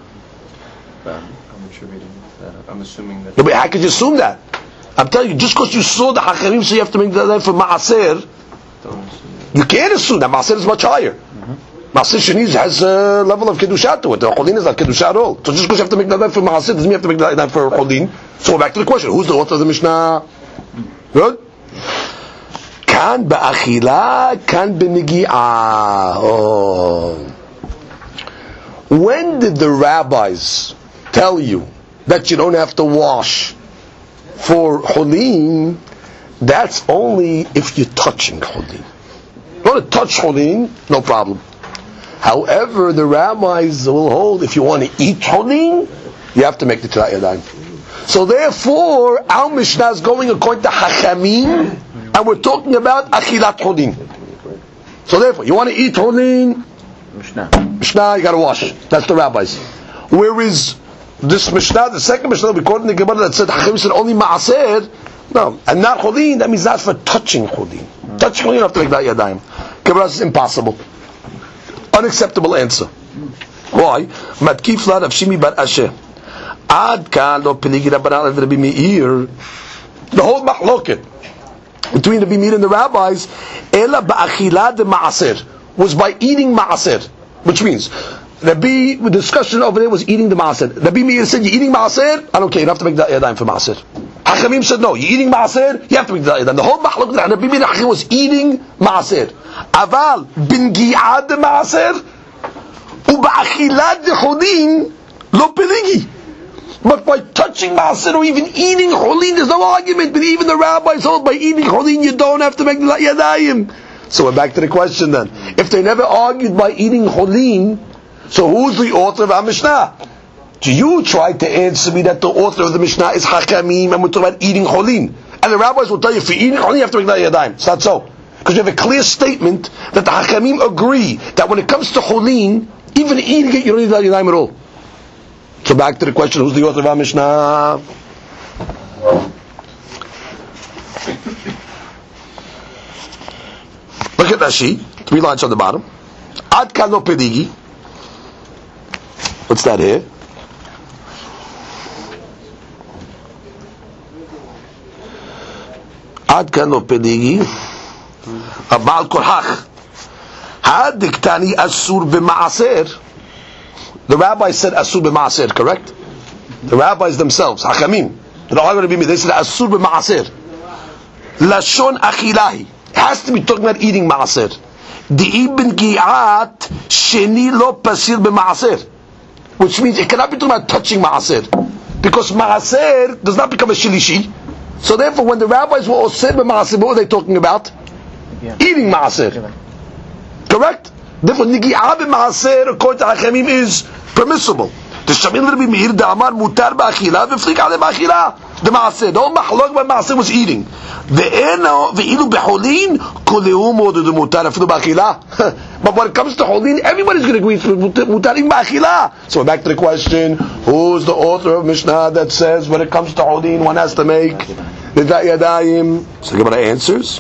I'm assuming that. Yeah, but how could you assume that? I'm telling you, just because you saw the Hakamim say you have to make the yadayim for maaser, you can't assume that maaser is much higher. Maaser Sheni has a level of kedusha to it. The cholin is not kedusha at all. So just because you have to make the yadayim for maaser doesn't mean you have to make the yadayim for cholin. So back to the question: who's the author of the Mishnah? Good. Kan ba'achila, kan b'negi'ah. Oh. When did the rabbis tell you that you don't have to wash for cholin? That's only if you're touching cholin. You want to touch cholin, no problem. However, the rabbis will hold if you want to eat cholin, you have to make the nitilat yadayim. So therefore, our Mishnah is going according to Hachamim, and we're talking about achilat cholin. So therefore, you want to eat cholin, Mishnah, Mishnah, you got to wash. That's the rabbis. Whereas this Mishnah, the second Mishnah, we quoted in the Gemara that said Hachamim said only maaser, no, and not cholin. That means that's for touching cholin. Mm. Touching cholin, you have to make that yadayim. Gemara says impossible, unacceptable answer. Why? Matkif la Rav Shimi bar Asher. Ad kan lo penigi Rabbanan and Rabbi Meir. The whole machloket between Rabbi Meir and the rabbis, ela ba'achila de maaser, was by eating maaser, which means Rabbi, the discussion over there was eating the maaser. Rabbi Meir said, "You're eating maaser? I don't care. You don't have to make that yadayim for maaser." Hachamim said, "No, you're eating maaser. You have to make that yadayim." The whole machloket Rabbi Meir and Hachamim was eating maaser. Aval bin gi'ad de maaser u ba'achila de chodin lo penigi. But by touching maaser or even eating cholin, there's no argument. But even the rabbis hold by eating cholin, you don't have to make the yadayim. So we're back to the question then. If they never argued by eating cholin, so who's the author of our Mishnah? So you tried to answer me that the author of the Mishnah is Hakamim, and we're talking about eating cholin. And the rabbis will tell you, for eating cholin, you have to make the yadayim. It's not so. Because you have a clear statement that the Hakamim agree that when it comes to cholin, even eating it, you don't need the yadayim at all. So back to the question, who's the author of our Mishnah? Look at Rashi, three lines on the bottom. Ad kan lo pedigi. What's that here? Had kan lo peligi. Abal korhach. Had diktani asur b'maaser. The rabbi said asur b'maaser, correct? The rabbis themselves, Hakamim, they're all going to be me. They said asur b'maaser. Lashon achilahi. It has to be talking about eating maaser. Di'ibn gi'at sheni lo pasil b'maaser. Which means it cannot be talking about touching maaser. Because maaser does not become a shilishi. So therefore when the rabbis were all said b'maaser, what were they talking about? Yeah. Eating maaser. Correct? Therefore nigi'ah b'maaser according to Hakamim is permissible. The Shamil Rabbi Meir the Amar mutar ba'achila v'flik ale ba'achila. The maaser, the whole mahlok by maaser was eating. Ve'eno ve'ilu b'holin kuleu modu de mutar afilu ba'achila. But when it comes to holin, everybody's going to agree with mutarim ba'achila. So back to the question: who's the author of Mishnah that says when it comes to holin, one has to make nidat yadayim? So the Gemara answers: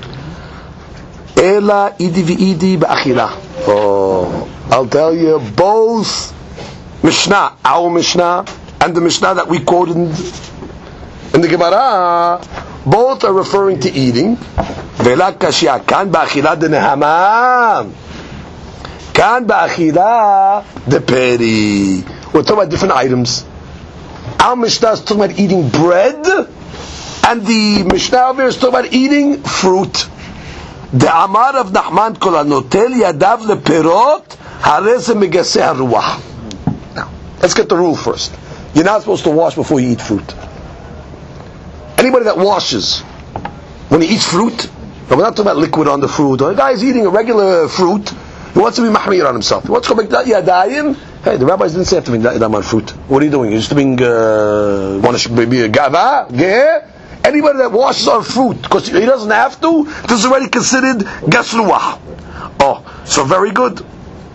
Ela idi v'idi ba'achila. Oh, I'll tell you both. Mishnah, our Mishnah, and the Mishnah that we quoted in, in the Gemara, both are referring to eating. Vela kashya kan ba'achila de nehama, kan ba'achila de peri. We're talking about different items. Our Mishnah is talking about eating bread, and the Mishnah over here is talking about eating fruit. The Amar of Nachman kol hanotel yadav leperot harei ze megaseh haruach. Let's get the rule first. You're not supposed to wash before you eat fruit. Anybody that washes when he eats fruit, we're not talking about liquid on the fruit. Or a guy is eating a regular fruit, he wants to be mahmir on himself. He wants to make that yadayim. Hey, the rabbis didn't say have to make that yadayim on fruit. What are you doing? You're just doing, uh, want to be a gava? Geh? Anybody that washes on fruit, because he doesn't have to, this is already considered gasruah. Oh, so very good.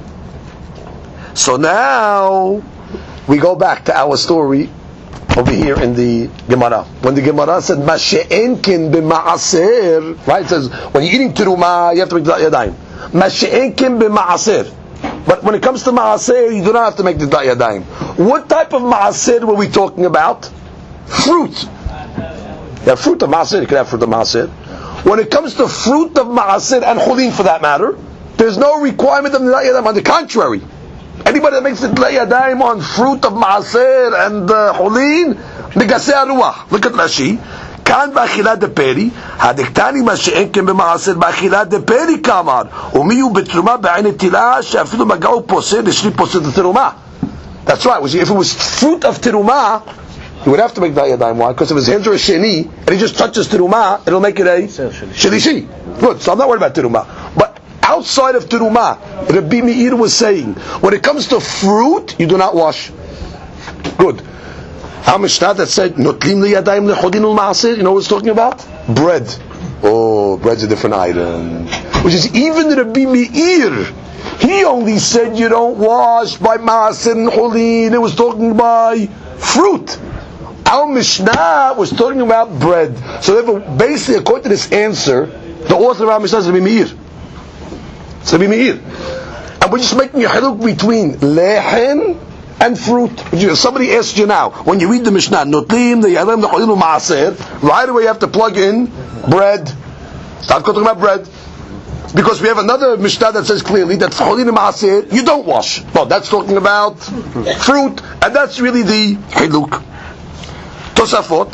So now, we go back to our story over here in the Gemara. When the Gemara said, Mashe'enkin b'ma'aser, right? It says, when you're eating terumah, you have to make the yadayim. Mashe'enkin b'ma'aser. But when it comes to ma'aser, you do not have to make the yadayim. What type of ma'aser were we talking about? Fruit. You have fruit of ma'aser, you can have fruit of ma'aser. When it comes to fruit of ma'aser, and chulin for that matter, there's no requirement of the yadayim. On the contrary, anybody that makes the yadayim on fruit of maaser and uh, hulin, megaseh haruach. Look at Rashi. Kan ba'achila de peri, hadiktani ma she'enken b'maaser ba'achila de peri kamar, umiyu b'teruma b'ayin tila she'afilu magau poseh l'shri poseh de teruma. That's right. If it was fruit of teruma, he would have to make the yadayim. Why? Because if his hands are a sheni and he just touches teruma, it'll make it a shelishi. Good. So I'm not worried about teruma. But outside of terumah, Rabbi Meir was saying, when it comes to fruit, you do not wash. Good. How Mishnah that said, Notlim liyadayim lechodin ulma'asir, you know what it's talking about? Bread. Oh, bread's a different item. Which is even Rabbi Meir, he only said you don't wash by ma'asir and cholin. It was talking by fruit. Our Mishnah was talking about bread. So therefore, basically, according to this answer, the author of our Mishnah is Rabbi Meir. So Rabbi Meir. And we're just making a haluk between lehen and fruit. Somebody asks you now, when you read the Mishnah, Notlim, the Yadam, the Cholinu Ma'aser, right away you have to plug in bread. Start talking about bread. Because we have another Mishnah that says clearly that for Cholinu Ma'aser, you don't wash. Well, that's talking about fruit, and that's really the haluk. Tosafot.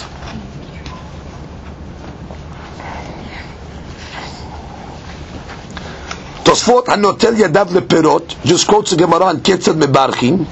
Tosfot hanotel yadav leperot just quotes the Gemara on Ketzad Mebarchim,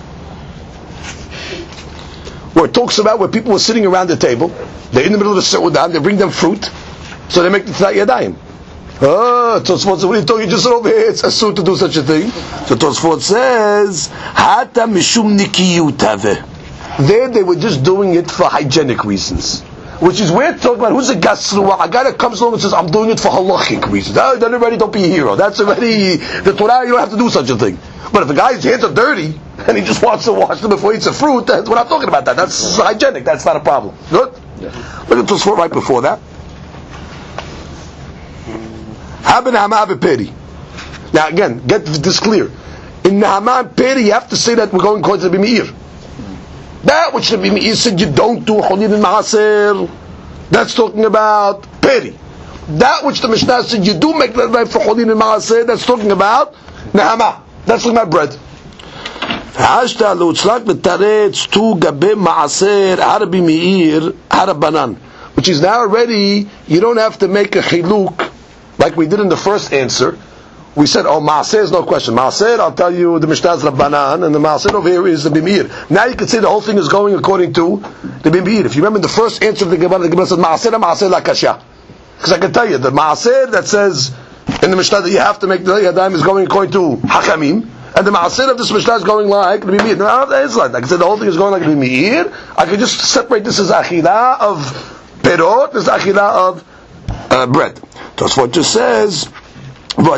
where it talks about where people were sitting around the table, they're in the middle of the Seudah, they bring them fruit, so they make the Tzilat Yadayim. Oh, Tosfot says, what are you talking? You just said over here, it's asur to do such a thing. So Tosfot says, Hata mishum nikiyutave. There they were just doing it for hygienic reasons. Which is we're talking about who's a gasruah, a guy that comes along and says, I'm doing it for halachic reasons. Oh, then already don't be a hero. That's already the Torah, you don't have to do such a thing. But if a guy's hands are dirty and he just wants to wash them before he eats a fruit, that's, we're not talking about that. That's hygienic, that's not a problem. Good? Yeah. Look at Tosfot right before that. Haben Hama Peri. Now again, get this clear. In Hama Peri, you have to say that we're going according to Rabbi Meir. That which Rabbi Meir said you don't do Cholin and Ma'aser, that's talking about Peri. that which the Mishnah said you do make that for Cholin and Maaseh, that's talking about Nehama. That's talking about bread. Hashta l'utzlak l'taretz tu gabe Maaser Harbi Meir Harabanan, which is now already, you don't have to make a chiluk like we did in the first answer. We said, oh, Maaser is no question. Maaser, I'll tell you, the Mishnah is Rabbanan, and the Maaser over here is the Bimir. Now you can say the whole thing is going according to the Bimir. If you remember in the first answer of the Gemara, the Gemara said, Maaser, Maaser la kasha. Because I can tell you, the Maaser that says in the Mishnah that you have to make the Yadayim is going according to Hakamim, and the Maaser of this Mishnah is going like the Bimir. Now, it's like, I can say the whole thing is going like the Bimir. I can just separate this as Achilah of Perot, this is Achilah of uh, bread. Tosfot just says, the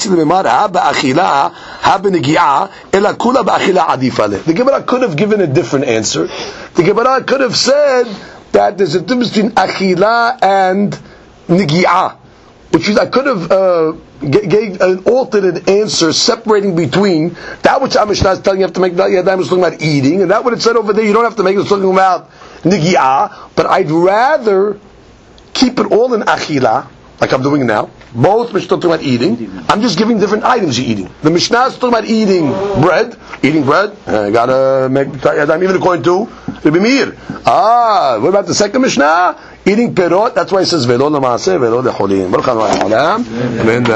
Gemara could have given a different answer. The Gemara could have said that there's a difference between Achilah and Nigi'ah, which is, I could have uh, g- gave an alternate answer separating between that which our Mishnah is telling you have to make that Yadayim is talking about eating, and that what it said over there you don't have to make it talking about Nigi'ah. But I'd rather keep it all in Achilah, like I'm doing now. Both Mishnah talking about eating. I'm just giving different items you're eating. The Mishnah is talking about eating bread. Eating bread. Uh, gotta make Yadayim even according to Rebbe Meir. Ah, what about the second Mishnah? Eating perot. That's why it says Velo Lamaaseh, Velo Lecholin. Baruch Adonai Olam. Amen.